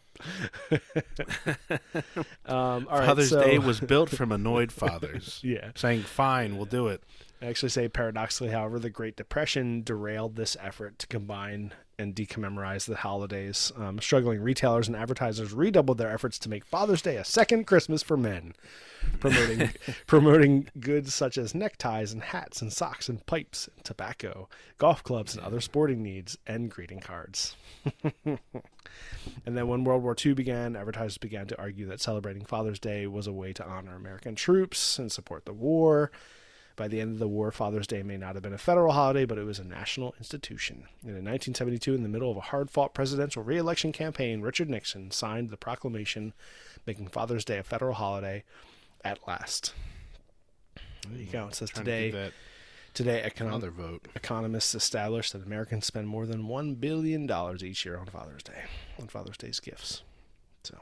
um, all right, Father's so... Day was built from annoyed fathers. Yeah. Saying, fine, we'll do it. I actually say paradoxically, however, the Great Depression derailed this effort to combine and decommemorize the holidays. Um, struggling retailers and advertisers redoubled their efforts to make Father's Day a second Christmas for men, promoting promoting goods such as neckties and hats and socks and pipes and tobacco, golf clubs and other sporting needs, and greeting cards. And then when World War Two began, advertisers began to argue that celebrating Father's Day was a way to honor American troops and support the war. By the end of the war, Father's Day may not have been a federal holiday, but it was a national institution. And in nineteen seventy-two, in the middle of a hard-fought presidential re-election campaign, Richard Nixon signed the proclamation making Father's Day a federal holiday at last. There you go. It says today, today econ- vote. economists established that Americans spend more than one billion dollars each year on Father's Day, on Father's Day's gifts. So...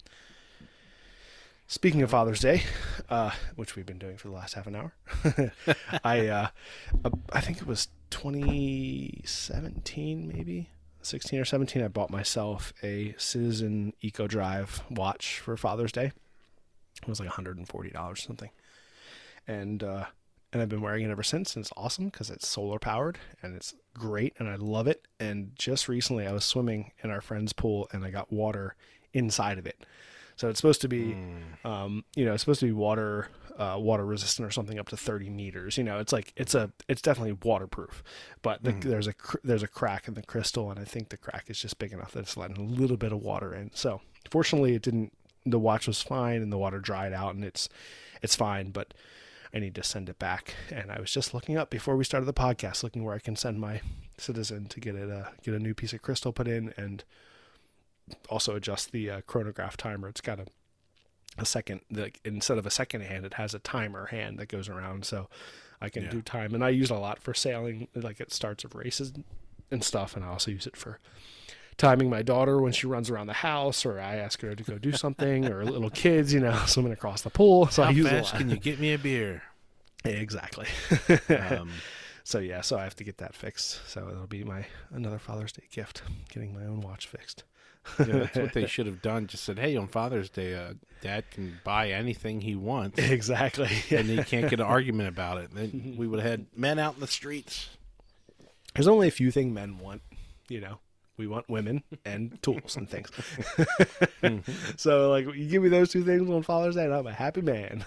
Speaking of Father's Day, uh, which we've been doing for the last half an hour, I uh, I think it was twenty seventeen, maybe sixteen or seventeen. I bought myself a Citizen Eco Drive watch for Father's Day. It was like one hundred forty dollars or something, and uh, and I've been wearing it ever since. And it's awesome because it's solar powered and it's great, and I love it. And just recently, I was swimming in our friend's pool, and I got water inside of it. So it's supposed to be, mm. um, you know, it's supposed to be water, uh, water resistant or something up to thirty meters. You know, it's like it's a, it's definitely waterproof, but the, mm. there's a cr- there's a crack in the crystal, and I think the crack is just big enough that it's letting a little bit of water in. So fortunately, it didn't. The watch was fine, and the water dried out, and it's it's fine. But I need to send it back. And I was just looking up before we started the podcast, looking where I can send my Citizen to get it, uh, get a new piece of crystal put in, and also adjust the uh, chronograph timer. It's got a a second, like instead of a second hand, it has a timer hand that goes around, so I can yeah. do time. And I use it a lot for sailing, like at starts of races and stuff. And I also use it for timing my daughter when she runs around the house, or I ask her to go do something, or little kids, you know, swimming across the pool. So How I use fast it a lot. Can you get me a beer? Exactly. um, so yeah, so I have to get that fixed. So it'll be my another Father's Day gift, getting my own watch fixed. Yeah, that's what they should have done. Just said, hey, on Father's Day, uh, Dad can buy anything he wants. Exactly. And he can't get an argument about it. Then we would have had men out in the streets. There's only a few things men want, you know. We want women and tools and things. Mm-hmm. So, like, you give me those two things on Father's Day, and I'm a happy man.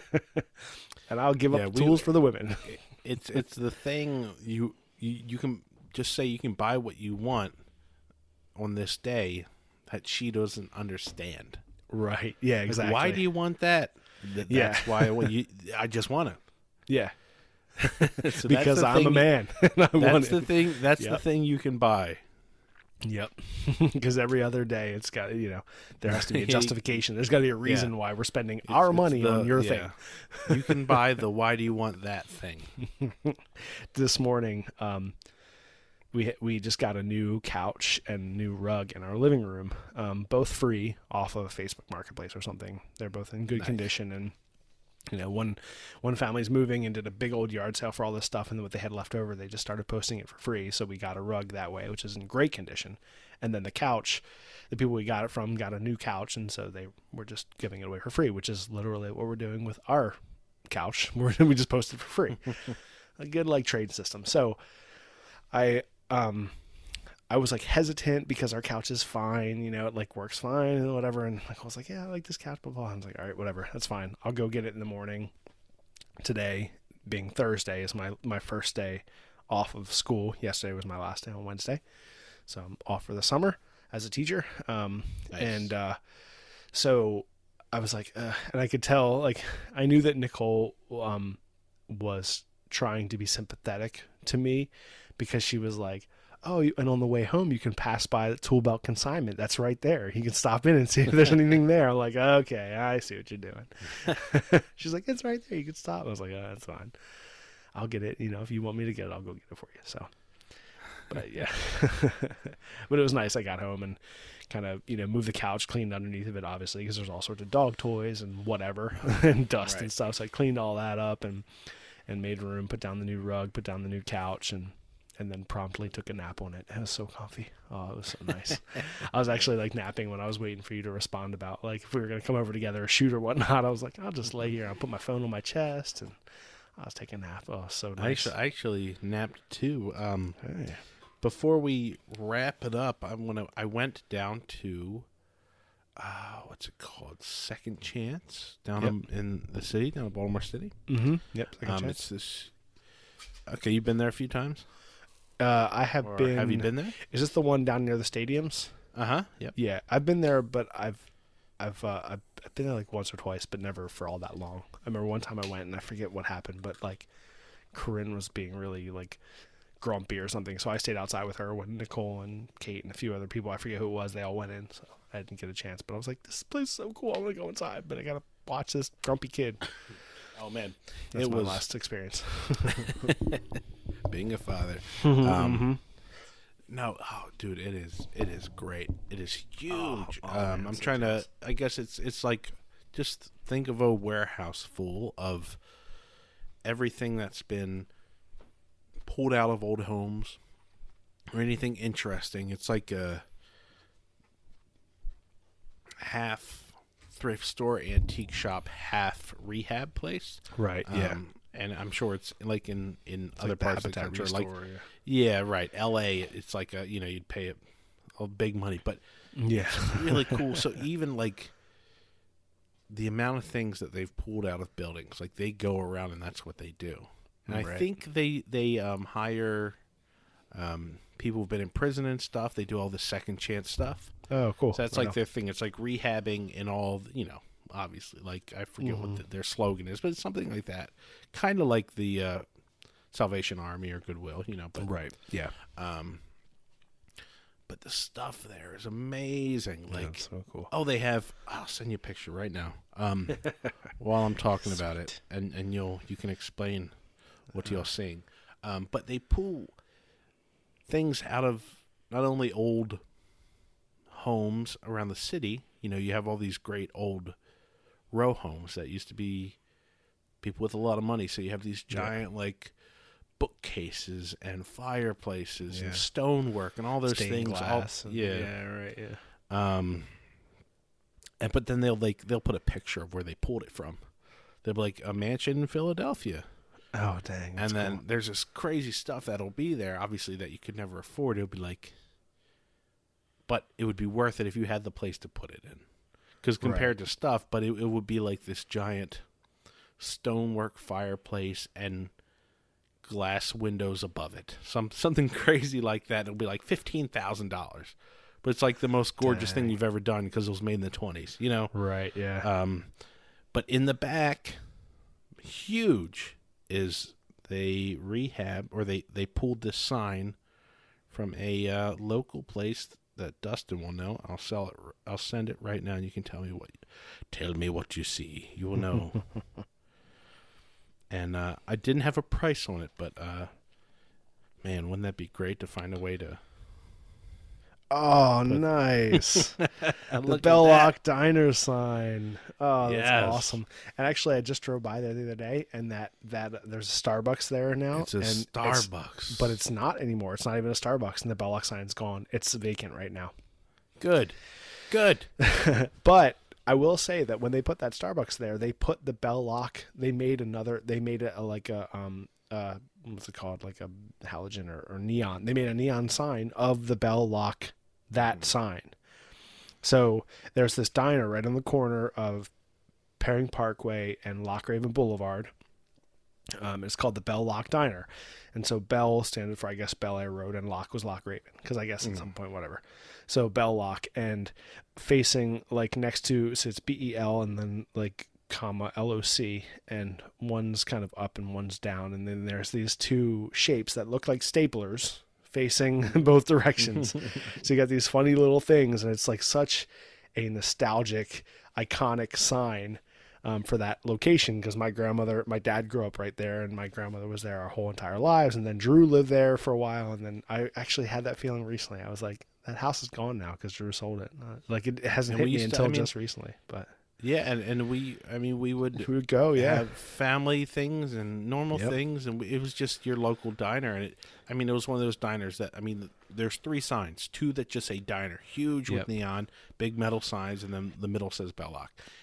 And I'll give yeah, up the we, tools for the women. It's it's the thing, you, you you can just say you can buy what you want on this day that she doesn't understand. Right. Yeah, exactly. Like, why do you want that? That's yeah. why I, want you, I just want it. Yeah. So because I'm a man. And I that's want the it. thing. That's yep. the thing you can buy. Yep. Because every other day it's got, you know, there has to be a justification. There's got to be a reason yeah. why we're spending it's, our it's money the, on your yeah. thing. You can buy the why do you want that thing. This morning, um, we we just got a new couch and new rug in our living room, um, both free off of Facebook Marketplace or something. They're both in good nice. condition, and you know, one one family's moving and did a big old yard sale for all this stuff, and then what they had left over, they just started posting it for free. So we got a rug that way, which is in great condition, and then the couch, the people we got it from got a new couch, and so they were just giving it away for free, which is literally what we're doing with our couch. We're, we just posted for free. A good like trade system. So I. Um, I was like hesitant because our couch is fine, you know, it like works fine and whatever. And like, I was like, yeah, I like this couch, blah, blah. I was like, all right, whatever. That's fine. I'll go get it in the morning. Today being Thursday is my, my first day off of school. Yesterday was my last day on Wednesday. So I'm off for the summer as a teacher. Um, nice. and, uh, so I was like, uh, and I could tell, like, I knew that Nicole, um, was trying to be sympathetic to me, because she was like, oh, and on the way home, you can pass by the tool belt consignment. That's right there. You can stop in and see if there's anything there. I'm like, okay, I see what you're doing. She's like, it's right there. You can stop. I was like, oh, that's fine. I'll get it. You know, if you want me to get it, I'll go get it for you. So, but yeah, but it was nice. I got home and kind of, you know, moved the couch, cleaned underneath of it, obviously, because there's all sorts of dog toys and whatever and dust right. and stuff. So I cleaned all that up and, and made room, put down the new rug, put down the new couch, and and then promptly took a nap on it. It was so comfy. Oh, it was so nice. I was actually like napping when I was waiting for you to respond about like if we were going to come over together or shoot or whatnot. I was like, I'll just lay here. I'll put my phone on my chest and I was taking a nap. Oh, so I nice. actually, I actually napped too. Um, Hey. Before we wrap it up, I want to. I went down to, uh, what's it called? Second Chance down Yep. in, in the city, down in Baltimore City. Mm-hmm. Yep. Second Um, chance. it's this. Okay, you've been there a few times. Uh, I have Or been. have you been there? Is this the one down near the stadiums? Uh huh. Yep. Yeah, I've been there, but I've, I've, uh, I've I've been there like once or twice, but never for all that long. I remember one time I went and I forget what happened, but like, Corinne was being really like grumpy or something, so I stayed outside with her when Nicole and Kate and a few other people, I forget who it was, they all went in, so I didn't get a chance. But I was like, this place is so cool, I want to go inside, but I gotta watch this grumpy kid. Oh man, That's it my was last experience. being a father. Mm-hmm. Um, no, oh, dude, it is. It is great. It is huge. Oh, oh, um, man, I'm it's so trying to. fast. I guess it's it's like just think of a warehouse full of everything that's been pulled out of old homes or anything interesting. It's like a half thrift store, antique shop, half rehab place. Right. Yeah. Um, and I'm sure it's like in, in It's other like the parts of the Habitat country, like Restore, yeah. yeah, right. L A, it's like a you know you'd pay a, a big money, but Yeah. it's really cool. So even like the amount of things that they've pulled out of buildings, like they go around and that's what they do. And I Right. think they they um, hire um, people who've been in prison and stuff. They do all the second chance stuff. Oh, cool. So that's Right like on. their thing. It's like rehabbing and all, you know, obviously. Like, I forget Mm-hmm. what the, their slogan is, but it's something like that. Kind of like the uh, Salvation Army or Goodwill, you know. But, Right. Yeah. Um, but the stuff there is amazing. Yeah, Like, so cool. oh, they have. I'll send you a picture right now. Um, while I'm talking about it, and and you'll you can explain what you're seeing. Um, but they pull things out of not only old homes around the city. You know, you have all these great old row homes that used to be people with a lot of money. So you have these giant like bookcases and fireplaces Yeah. and stonework and all those Stained things. glass all, and- yeah. Yeah. Right. Yeah. Um, and but then they'll like they'll put a picture of where they pulled it from. They'll be like a mansion in Philadelphia, Oh, dang. and That's then cool. there's this crazy stuff that'll be there. Obviously, that you could never afford. It'll be like, but it would be worth it if you had the place to put it in, because compared to stuff, but it, it would be like this giant stonework fireplace and glass windows above it. Some something crazy like that. It'll be like fifteen thousand dollars. But it's like the most gorgeous thing Dang. you've ever done because it was made in the twenties, you know? Right. Yeah. Um, but in the back, huge, is they rehab, or they, they pulled this sign from a uh, local place that Dustin will know. I'll sell it. I'll send it right now, and you can tell me what. Tell me what you see. You will know. And uh, I didn't have a price on it, but uh, man, wouldn't that be great to find a way to Oh, nice. the Look at Belloc Diner sign. Oh, that's Yes. awesome. And actually, I just drove by there the other day, and that, that there's a Starbucks there now. It's a and Starbucks. but it's not anymore. It's not even a Starbucks, and the Belloc sign's gone. It's vacant right now. Good. Good. But I will say that when they put that Starbucks there, they put the Belloc. They made another. They made it a, like a um uh what's it called, like a halogen or, or neon. They made a neon sign of the Belloc, that sign. So there's this diner right on the corner of Paring Parkway and Loch Raven Boulevard. Um, it's called the Belloc Diner, and so Bell stands for, I guess, Bel Air Road, and Loch was Loch Raven, because I guess at some point, whatever. So Belloc, and facing like next to, so it's B E L and then like comma L O C, and one's kind of up and one's down, and then there's these two shapes that look like staplers facing both directions. So you got these funny little things, and it's like such a nostalgic, iconic sign. Um, for that location, because my grandmother, my dad grew up right there, and my grandmother was there our whole entire lives, and then Drew lived there for a while, and then I actually had that feeling recently. I was like, that house is gone now because Drew sold it. Uh, like it hasn't And we hit me used to- until I mean- just recently, but Yeah, and, and we, I mean, we would we would go, yeah. have family things and normal Yep. things, and it was just your local diner. And it, I mean, it was one of those diners that, I mean, there's three signs, two that just say diner, huge Yep. with neon, big metal signs, and then the middle says Belloc.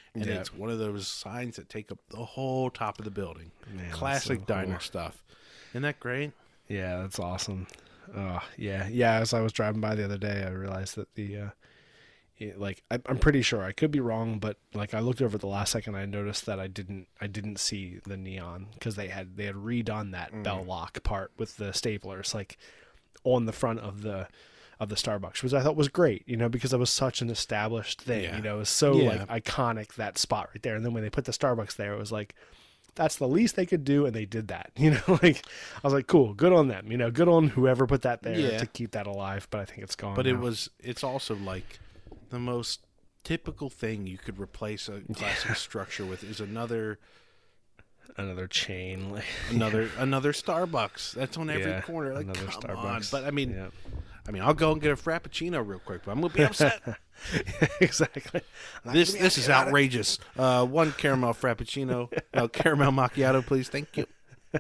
And Yeah. it's one of those signs that take up the whole top of the building. Man, that's Classic so diner cool. stuff. Isn't that great? Yeah, that's awesome. Oh, yeah. Yeah, as I was driving by the other day, I realized that the, uh, it, like, I, I'm pretty sure, I could be wrong, but, like, I looked over at the last second, I noticed that I didn't, I didn't see the neon, because they had, they had redone that Mm. bell lock part with the staplers, like, on the front of the, of the Starbucks, which I thought was great, you know, because it was such an established thing, Yeah. you know, it was so, Yeah. like, iconic, that spot right there, and then when they put the Starbucks there, it was like, that's the least they could do, and they did that. You know, like I was like, cool, good on them. You know, good on whoever put that there Yeah. to keep that alive. But I think it's gone. But it now. was, it's also like the most typical thing you could replace a classic structure with is another, another chain, like another, another Starbucks. That's on every yeah, corner. Like, another come Starbucks. on. But I mean, Yeah. I mean, I'll go and get a Frappuccino real quick, but I'm gonna be upset. exactly. This this is outrageous. Uh, one caramel Frappuccino, uh, caramel macchiato, please. Thank you.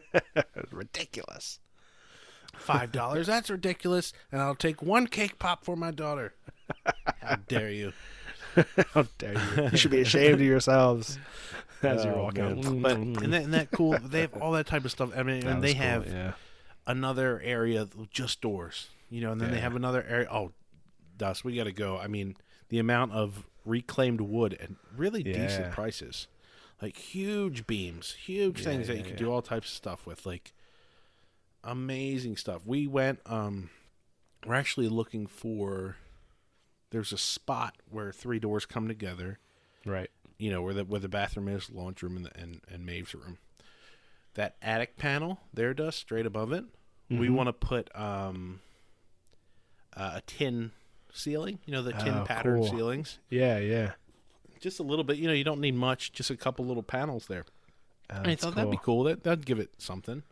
Ridiculous. Five dollars. That's ridiculous. And I'll take one cake pop for my daughter. How dare you? How dare you? You should be ashamed of yourselves as you're Oh, walking man. out. But and that, and that cool. They have all that type of stuff. I mean, That and was they cool, have yeah. another area with just doors. You know, and then they Yeah. have another area. Oh, Dust, we got to go. I mean, the amount of reclaimed wood and really decent Yeah. prices, like huge beams, huge things that yeah, you can yeah. do all types of stuff with, like amazing stuff. We went. Um, we're actually looking for. There's a spot where three doors come together. Right. You know, where the where the bathroom is, laundry room, and the, and, and Maeve's room. That attic panel there, Dust, straight above it. We Mhm. want to put um, uh, a tin ceiling. You know, the tin Oh, pattern cool. ceilings. Yeah, yeah. Just a little bit. You know, you don't need much. Just a couple little panels there. Oh, And I that's thought that'd be cool. That that'd give it something.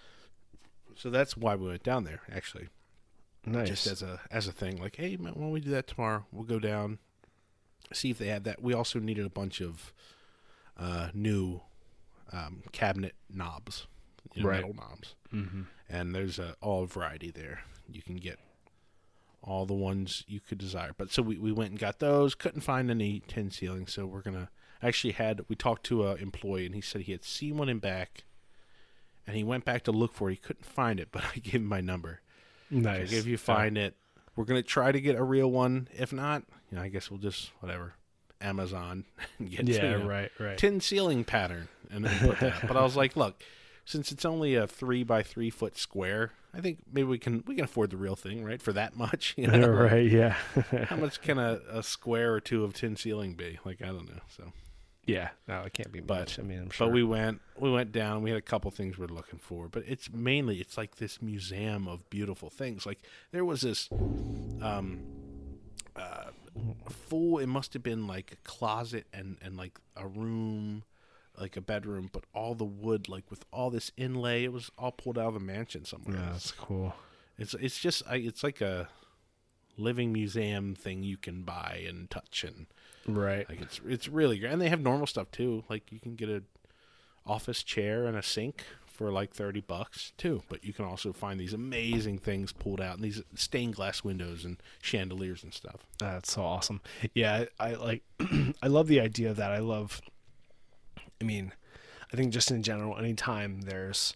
So that's why we went down there. Actually, Nice. just as a as a thing. Like, hey, man, why don't we do that tomorrow? We'll go down, see if they have that. We also needed a bunch of uh, new um, cabinet knobs, you know, Right. metal knobs. mm-hmm. And there's a all variety there. You can get all the ones you could desire. But so we, we went and got those. Couldn't find any tin ceilings, so we're gonna actually had we talked to a employee and he said he had seen one in back, and he went back to look for it. He couldn't find it, but I gave him my number. Nice. So if you find it, we're gonna try to get a real one. If not, you know, I guess we'll just whatever Amazon and get yeah, you know, right, right. tin ceiling pattern and then put that. But I was like, look, since it's only a three by three foot square, I think maybe we can we can afford the real thing, right? For that much, you know? right, yeah. How much can a, a square or two of tin ceiling be? Like I don't know. So, yeah, no, it can't be But- much. I mean, I'm sure. but we went we went down. We had a couple things we we're looking for, but it's mainly it's like this museum of beautiful things. Like there was this um uh full. It must have been like a closet and and like a room. Like a bedroom, but all the wood, like with all this inlay, it was all pulled out of the mansion somewhere. Yeah, that's cool. It's it's just I, it's like a living museum thing you can buy and touch, and Right. like it's it's really great. And they have normal stuff too. Like you can get a office chair and a sink for like thirty bucks too. But you can also find these amazing things pulled out, and these stained glass windows and chandeliers and stuff. That's so awesome. Yeah, I, I like. I love the idea of that. I love. I mean, I think just in general, anytime there's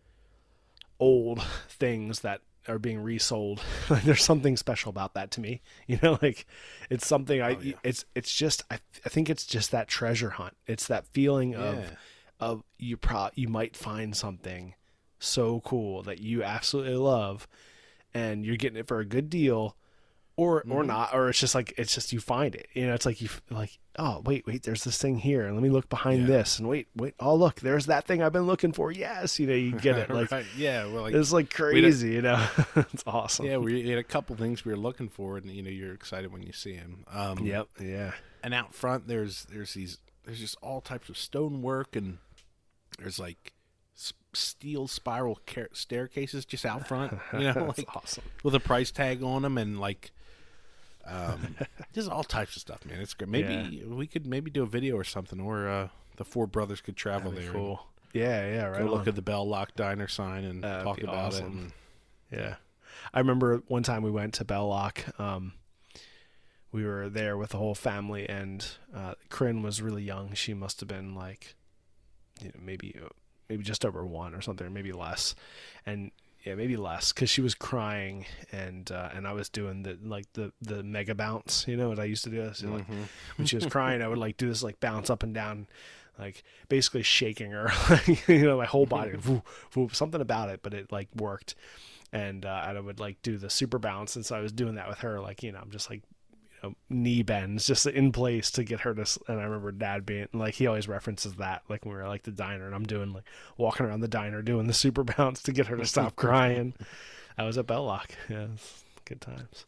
old things that are being resold, like there's something special about that to me. You know, like it's something I. Oh, yeah. It's it's just I. I think it's just that treasure hunt. It's that feeling of Yeah. of you pro you might find something so cool that you absolutely love, and you're getting it for a good deal. Or or Mhm. not, or it's just like it's just you find it, you know. It's like you f- like, oh wait, wait, there's this thing here, and let me look behind Yeah. this, and wait, wait, oh look, there's that thing I've been looking for. Yes, you know, you get it. Like right. Yeah, well, like it's like we don't- crazy, you know. It's awesome. yeah, we had a couple things we were looking for, and you know, you're excited when you see them. Um, Yep. Yeah. And out front, there's there's these there's just all types of stonework, and there's like s- steel spiral car- staircases just out front, you know, That's like awesome. with a price tag on them, and like um, just all types of stuff, man. It's great. Maybe we could maybe do a video or something, or uh, the four brothers could travel That'd be there. and cool. Yeah, yeah, right. Go look on. at the Bell Lock Diner sign and That'd talk be about awesome. it. And, Yeah. I remember one time we went to Bell Lock. Um, we were there with the whole family, and uh, Corinne was really young. She must have been like, you know, maybe maybe just over one or something, or maybe less, and yeah, maybe less, because she was crying, and uh, and I was doing the like the the mega bounce, you know, what I used to do. So, like, Mm-hmm. when she was crying, I would like do this like bounce up and down, like basically shaking her, you know, my whole body, whoop, whoop, something about it, but it like worked, and uh, and I would like do the super bounce, and so I was doing that with her, like, you know, I'm just like, you know, knee bends just in place to get her to. And I remember Dad being like, he always references that, like when we were like the diner, and I'm doing like walking around the diner doing the super bounce to get her to stop crying. I was at Belloc. Yeah, it's good times.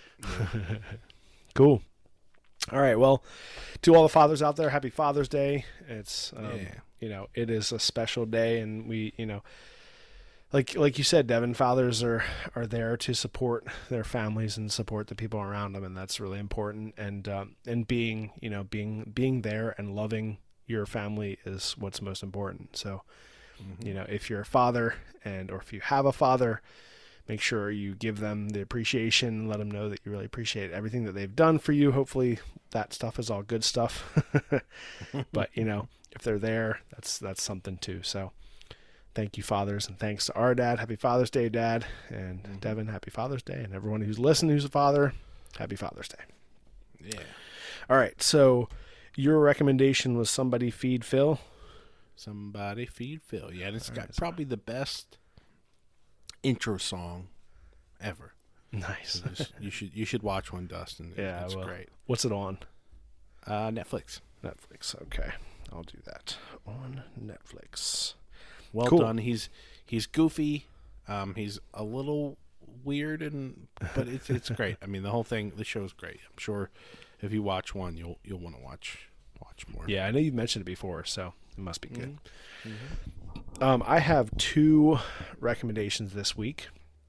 Cool. All right, well, to all the fathers out there, happy Father's Day. It's um, Yeah. you know, it is a special day, and we, you know, like like you said, Devin, fathers are are there to support their families and support the people around them, and that's really important. And um, and being, you know, being being there and loving your family is what's most important. So, Mm-hmm. you know, if you're a father, and or if you have a father, make sure you give them the appreciation. Let them know that you really appreciate everything that they've done for you. Hopefully, that stuff is all good stuff. But you know, if they're there, that's that's something too. So. Thank you, fathers, and thanks to our dad. Happy Father's Day, Dad. And Mm-hmm. Devin, happy Father's Day. And everyone who's listening who's a father, happy Father's Day. Yeah. All right, so your recommendation was Somebody Feed Phil. Somebody Feed Phil. Yeah, and it's All got right, so- probably the best intro song ever. Nice. So this- you should you should watch one, Dustin. It- Yeah, I it's will. great. What's it on? Uh, Netflix. Netflix. Okay, I'll do that. On Netflix. Well Cool. done. He's he's goofy. Um, he's a little weird, and but it's it's great. I mean, the whole thing, the show's great. I'm sure if you watch one, you'll you'll want to watch watch more. Yeah, I know you've mentioned it before, so it must be good. Mm-hmm. Um, I have two recommendations this week.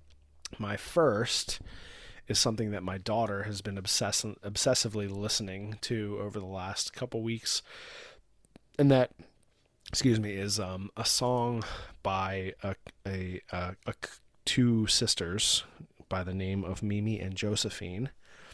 My first is something that my daughter has been obsess- obsessively listening to over the last couple weeks, and that, excuse me, is um, a song by a, a, a, a two sisters by the name of Mimi and Josephine,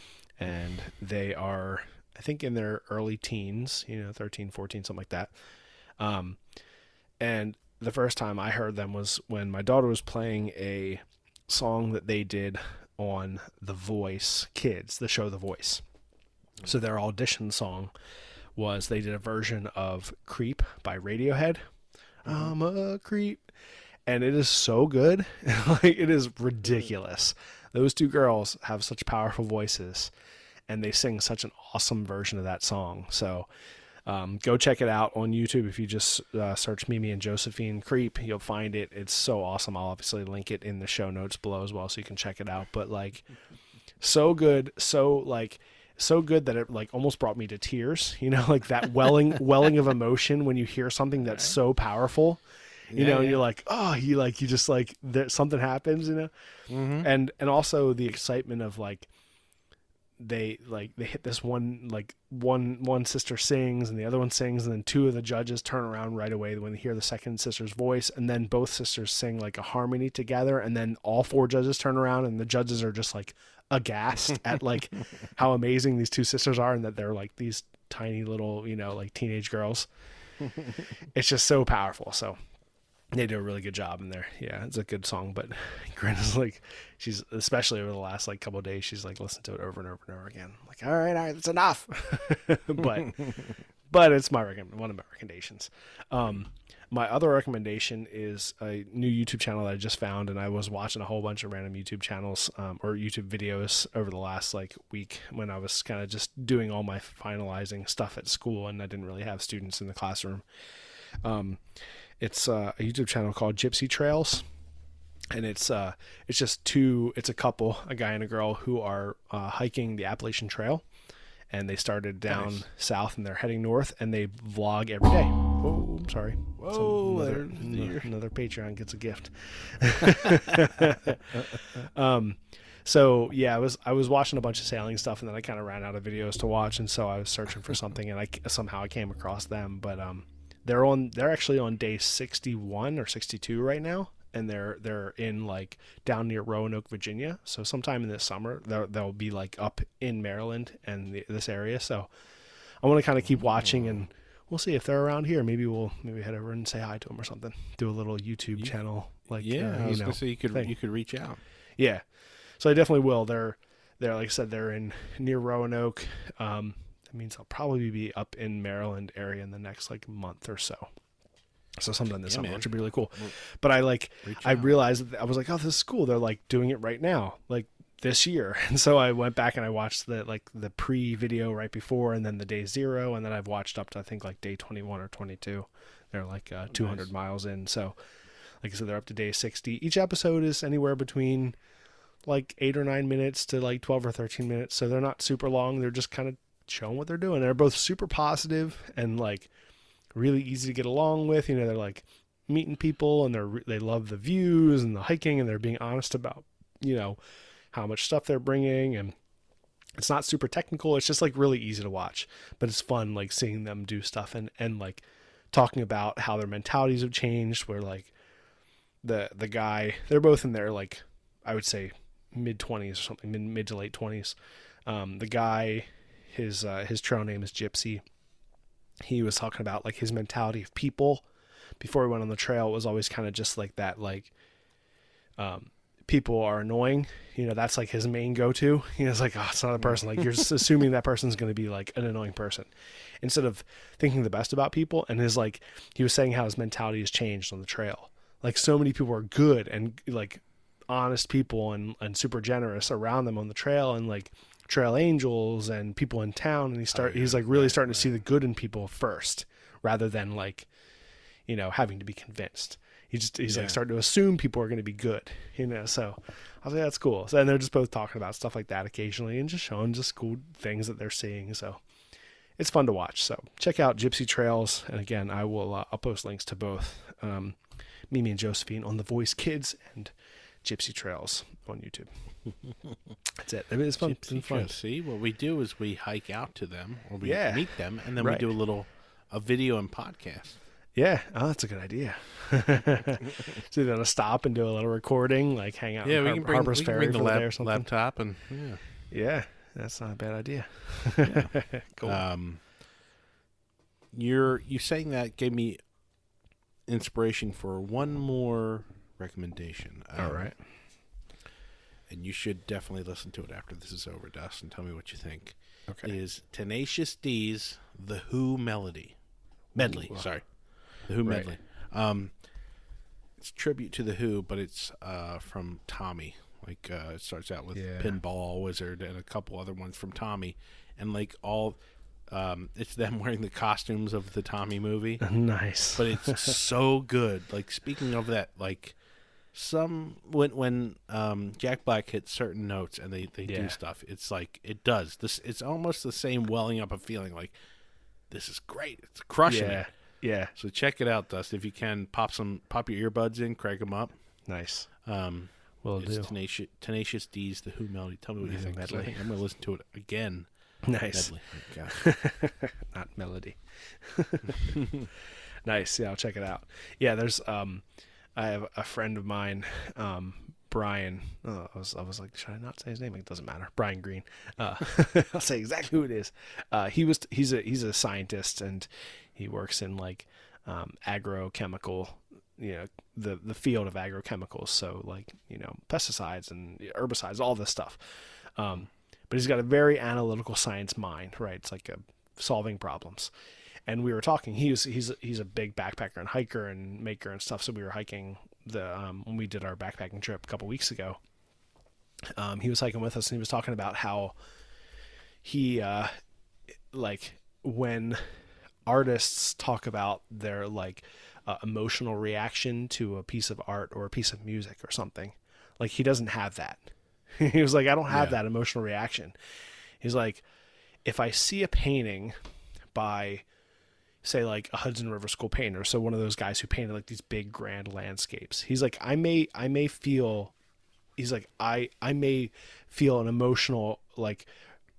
and they are, I think, in their early teens, you know, thirteen, fourteen, something like that. Um, and the first time I heard them was when my daughter was playing a song that they did on The Voice Kids, the show The Voice. So their audition song was, they did a version of Creep by Radiohead. I'm a creep. And it is so good. Like, it is ridiculous. Those two girls have such powerful voices, and they sing such an awesome version of that song. So um, go check it out on YouTube. If you just uh, search Mimi and Josephine Creep, you'll find it. It's so awesome. I'll obviously link it in the show notes below as well, so you can check it out. But like, so good. So like, so good that it like almost brought me to tears, you know, like that welling, welling of emotion when you hear something that's so powerful, you Yeah, know, and yeah. you're like, oh, you like, you just like, there, something happens, you know? Mm-hmm. And, and also the excitement of like, they like, they hit this one, like one, one sister sings and the other one sings, and then two of the judges turn around right away when they hear the second sister's voice, and then both sisters sing like a harmony together, and then all four judges turn around and the judges are just like aghast at like how amazing these two sisters are, and that they're like these tiny little, you know, like teenage girls. It's just so powerful. So they do a really good job in there. Yeah, it's a good song. But Grenda's like, she's, especially over the last like couple of days, she's like listened to it over and over and over again. I'm like, all right, all right, that's enough. but but it's my recommend one of my recommendations. Um, my other recommendation is a new YouTube channel that I just found, and I was watching a whole bunch of random YouTube channels um, or YouTube videos over the last like week when I was kind of just doing all my finalizing stuff at school, and I didn't really have students in the classroom. Um, it's uh, a YouTube channel called Gypsy Trails, and it's uh, it's just two. It's a couple, a guy and a girl, who are uh, hiking the Appalachian Trail. And they started down Nice. south, and they're heading north, and they vlog every day. Oh, I'm sorry. Whoa, Some- another, there's the another, ear. another Patreon gets a gift. um, so yeah, I was I was watching a bunch of sailing stuff, and then I kind of ran out of videos to watch, and so I was searching for something, and I somehow I came across them. But um, they're on they're actually on day sixty-one or sixty-two right now, and they're they're in like down near Roanoke, Virginia. So sometime in this summer, they'll they'll be like up in Maryland and the, this area. So I want to kind of keep watching, and we'll see if they're around here. Maybe we'll maybe head over and say hi to them or something. Do a little YouTube You- channel, like Yeah, uh, I was you know, gonna say you could thing. you could reach out. Yeah, so I definitely will. They're they're like I said, they're in near Roanoke. Um, that means I'll probably be up in Maryland area in the next like month or so. So sometime this Yeah, summer, man. which would be really cool. Well, But I like reach I out. realized that I was like, oh, this is cool. They're like doing it right now, like this year. And so I went back and I watched the like the pre video right before, and then the day zero, and then I've watched up to I think like day twenty-one or twenty-two. They're like uh, two hundred nice. miles in. So like I said, they're up to day sixty. Each episode is anywhere between like eight or nine minutes to like twelve or thirteen minutes. So they're not super long. They're just kind of showing what they're doing. They're both super positive and like really easy to get along with. You know, they're like meeting people, and they're they love the views and the hiking, and they're being honest about, you know, how much stuff they're bringing. And it's not super technical. It's just like really easy to watch, but it's fun like seeing them do stuff and and like talking about how their mentalities have changed, where like the the guy, they're both in their like I would say mid twenties or something, mid mid to late twenties. Um, the guy, his uh, his trail name is Gypsy. He was talking about like his mentality of people before he went on the trail. It was always kind of just like that, like um, people are annoying. You know, that's like his main go-to. You know, it's like, oh, it's not a person. Like you're just assuming that person's going to be like an annoying person instead of thinking the best about people. And his like, he was saying how his mentality has changed on the trail. Like so many people are good and like honest people and, and super generous around them on the trail, and like trail angels and people in town. And he start, Oh, yeah. he's like really Right, starting right. to see the good in people first, rather than like, you know, having to be convinced. He just, he's Yeah. like starting to assume people are going to be good, you know? So I was like, that's cool. So, and they're just both talking about stuff like that occasionally and just showing just cool things that they're seeing. So it's fun to watch. So check out Gypsy Trails. And again, I will, uh, I'll post links to both, um, Mimi and Josephine on The Voice Kids and Gypsy Trails on YouTube. That's it. I mean, it's fun. It's been Gypsy fun. Trail. See, what we do is we hike out to them, or we Yeah. meet them, and then Right. we do a little a video and podcast. Yeah. Oh, that's a good idea. So you're going to stop and do a little recording, like hang out Yeah, in we Har- can bring, Harper's we can Ferry bring the for the day or lap, something. laptop, and yeah. Yeah, that's not a bad idea. Cool. Um, you're you saying that gave me inspiration for one more recommendation. Um, All right. and you should definitely listen to it after this is over, Dust, and tell me what you think. Okay. Is Tenacious D's The Who Melody. Medley, Ooh. sorry. The Who Right. Medley. Um, it's a tribute to The Who, but it's uh, from Tommy. Like, uh, it starts out with Yeah. Pinball Wizard and a couple other ones from Tommy. And, like, all... Um, it's them wearing the costumes of the Tommy movie. Nice. But it's so good. Like, speaking of that, like... Some when when um, Jack Black hits certain notes and they, they Yeah. do stuff, it's like it does this. It's almost the same welling up of feeling like this is great. It's crushing yeah. it. Yeah. So check it out, Dust. If you can, pop some pop your earbuds in, crank them up. Nice. Um, Will it's do. Tenacious, Tenacious D's The Who Melody. Tell me what you Who think. 'cause I medley. think I'm gonna listen to it again. Nice. Medley. God. Not melody. Nice. Yeah, I'll check it out. Yeah, there's um I have a friend of mine, um, Brian. Oh, I was I was like, should I not say his name? It doesn't matter. Brian Green. Uh, I'll say exactly who it is. Uh, he was he's a he's a scientist, and he works in like um, agrochemical, you know, the the field of agrochemicals. So like, you know, pesticides and herbicides, all this stuff. Um, but he's got a very analytical science mind, right? It's like a solving problems. And we were talking. He was he's he's a big backpacker and hiker and maker and stuff. So we were hiking the um, when we did our backpacking trip a couple weeks ago. Um, he was hiking with us, and he was talking about how he uh, like when artists talk about their like uh, emotional reaction to a piece of art or a piece of music or something, like he doesn't have that. He was like, I don't have Yeah. that emotional reaction. He's like, if I see a painting by, say, like a Hudson River School painter, so one of those guys who painted like these big grand landscapes, he's like, I may I may feel he's like I I may feel an emotional like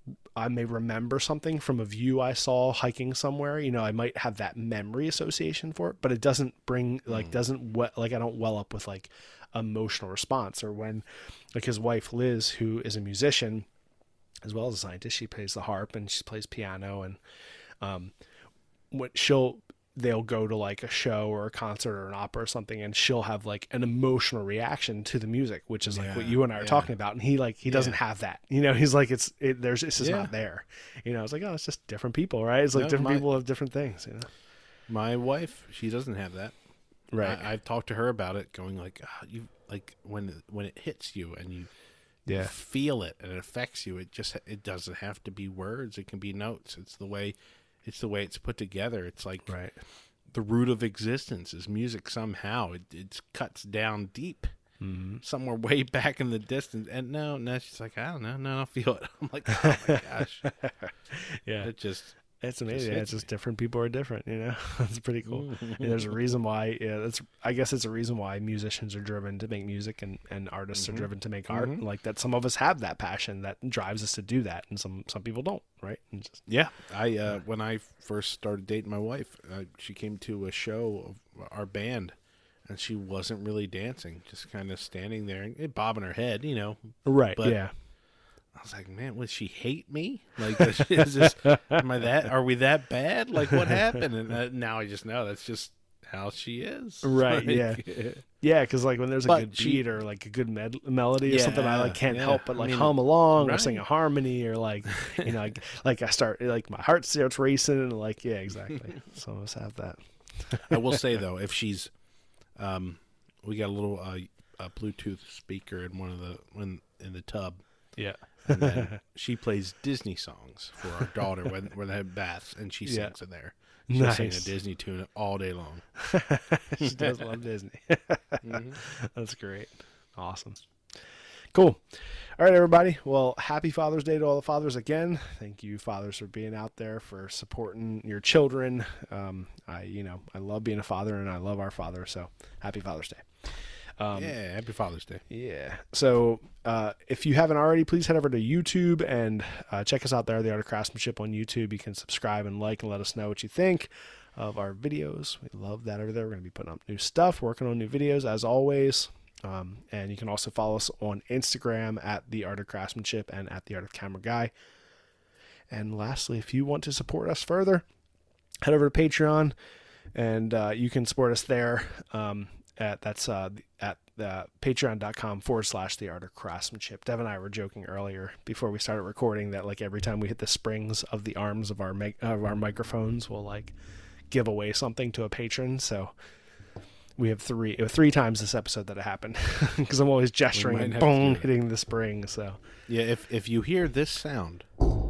I may remember something from a view I saw hiking somewhere. You know, I might have that memory association for it, but it doesn't bring like, mm. doesn't we- like, I don't well up with like emotional response. Or when like his wife, Liz, who is a musician as well as a scientist, she plays the harp and she plays piano, and, um, what she'll, they'll go to like a show or a concert or an opera or something, and she'll have like an emotional reaction to the music, which is like yeah, what you and I are yeah. talking about. And he like, he doesn't yeah. have that, you know, he's like, it's, it, there's, it's just yeah. not there, you know. It's like, oh, it's just different people, right? It's like no, different my, people have different things, you know. My wife, she doesn't have that. Right. I, I've talked to her about it, going like, oh, you like when, when it hits you and you, yeah. you feel it and it affects you. It just, it doesn't have to be words. It can be notes. It's the way, it's the way it's put together. It's like, right. the root of existence is music somehow. It it cuts down deep, mm-hmm. somewhere way back in the distance. And no, no, she's like, I don't know, no, I don't feel it. I'm like, oh my gosh, yeah, it just, it's amazing. Just it's just different people are different, you know. It's pretty cool. And there's a reason why. Yeah, that's. I guess it's a reason why musicians are driven to make music, and, and artists mm-hmm. are driven to make art. Mm-hmm. Like that, some of us have that passion that drives us to do that, and some some people don't. Right? And just, yeah, I uh, when I first started dating my wife, uh, she came to a show of our band, and she wasn't really dancing, just kind of standing there and bobbing her head, you know. Right. But yeah. I was like, man, would she hate me? Like, is this, am I that, are we that bad? Like, what happened? And uh, now I just know that's just how she is. Right. Like, yeah. Yeah. Because like when there's a but good she, beat or like a good med- melody or yeah, something, I like can't yeah. help but like I mean, hum along right. or sing a harmony or like, you know, like, like I start, like my heart starts racing and like, yeah, exactly. Some of us have that. I will say though, if she's, um, we got a little, uh, a Bluetooth speaker in one of the, in, in the tub. Yeah. And then she plays Disney songs for our daughter when, when they have baths, and she sings yeah. in there. She'll nice. sing a Disney tune all day long. She does love Disney. Mm-hmm. That's great. Awesome. Cool. All right, everybody. Well, happy Father's Day to all the fathers again. Thank you, fathers, for being out there, for supporting your children. Um, I, you know, I love being a father, and I love our father. So, happy Father's Day. Um, yeah, happy Father's Day. Yeah. So uh, if you haven't already, please head over to YouTube and uh, check us out there, The Art of Craftsmanship on YouTube. You can subscribe and like and let us know what you think of our videos. We love that over there. We're going to be putting up new stuff, working on new videos as always. Um, and you can also follow us on Instagram at The Art of Craftsmanship and at The Art of Camera Guy. And lastly, if you want to support us further, head over to Patreon and uh, you can support us there. Um, At that's uh, at uh, patreon.com forward slash the art of craftsmanship. Dev and I were joking earlier before we started recording that like every time we hit the springs of the arms of our mic- of our microphones, we'll like give away something to a patron. So we have three uh, three times this episode that it happened because I'm always gesturing and boom hitting the spring. So yeah, if if you hear this sound.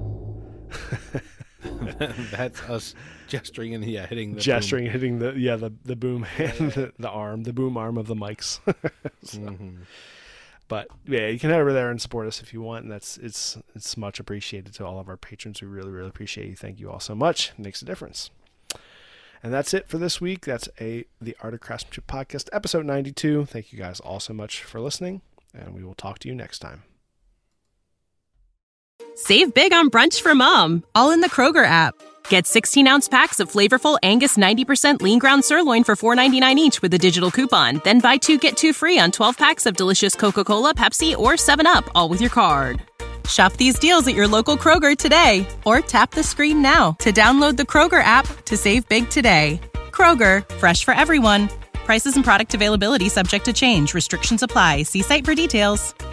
That's us gesturing and yeah, hitting the gesturing, boom. hitting the yeah the the boom and the, the arm, the boom arm of the mics. So, mm-hmm. But yeah, you can head over there and support us if you want, and that's it's it's much appreciated to all of our patrons. We really really appreciate you. Thank you all so much. It makes a difference. And that's it for this week. That's a the Art of Craftsmanship podcast, episode ninety-two. Thank you guys all so much for listening, and we will talk to you next time. Save big on brunch for mom, all in the Kroger app. Get sixteen-ounce packs of flavorful Angus ninety percent lean ground sirloin for four ninety-nine each with a digital coupon. Then buy two, get two free on twelve packs of delicious Coca-Cola, Pepsi, or seven up, all with your card. Shop these deals at your local Kroger today, or tap the screen now to download the Kroger app to save big today. Kroger, fresh for everyone. Prices and product availability subject to change. Restrictions apply. See site for details.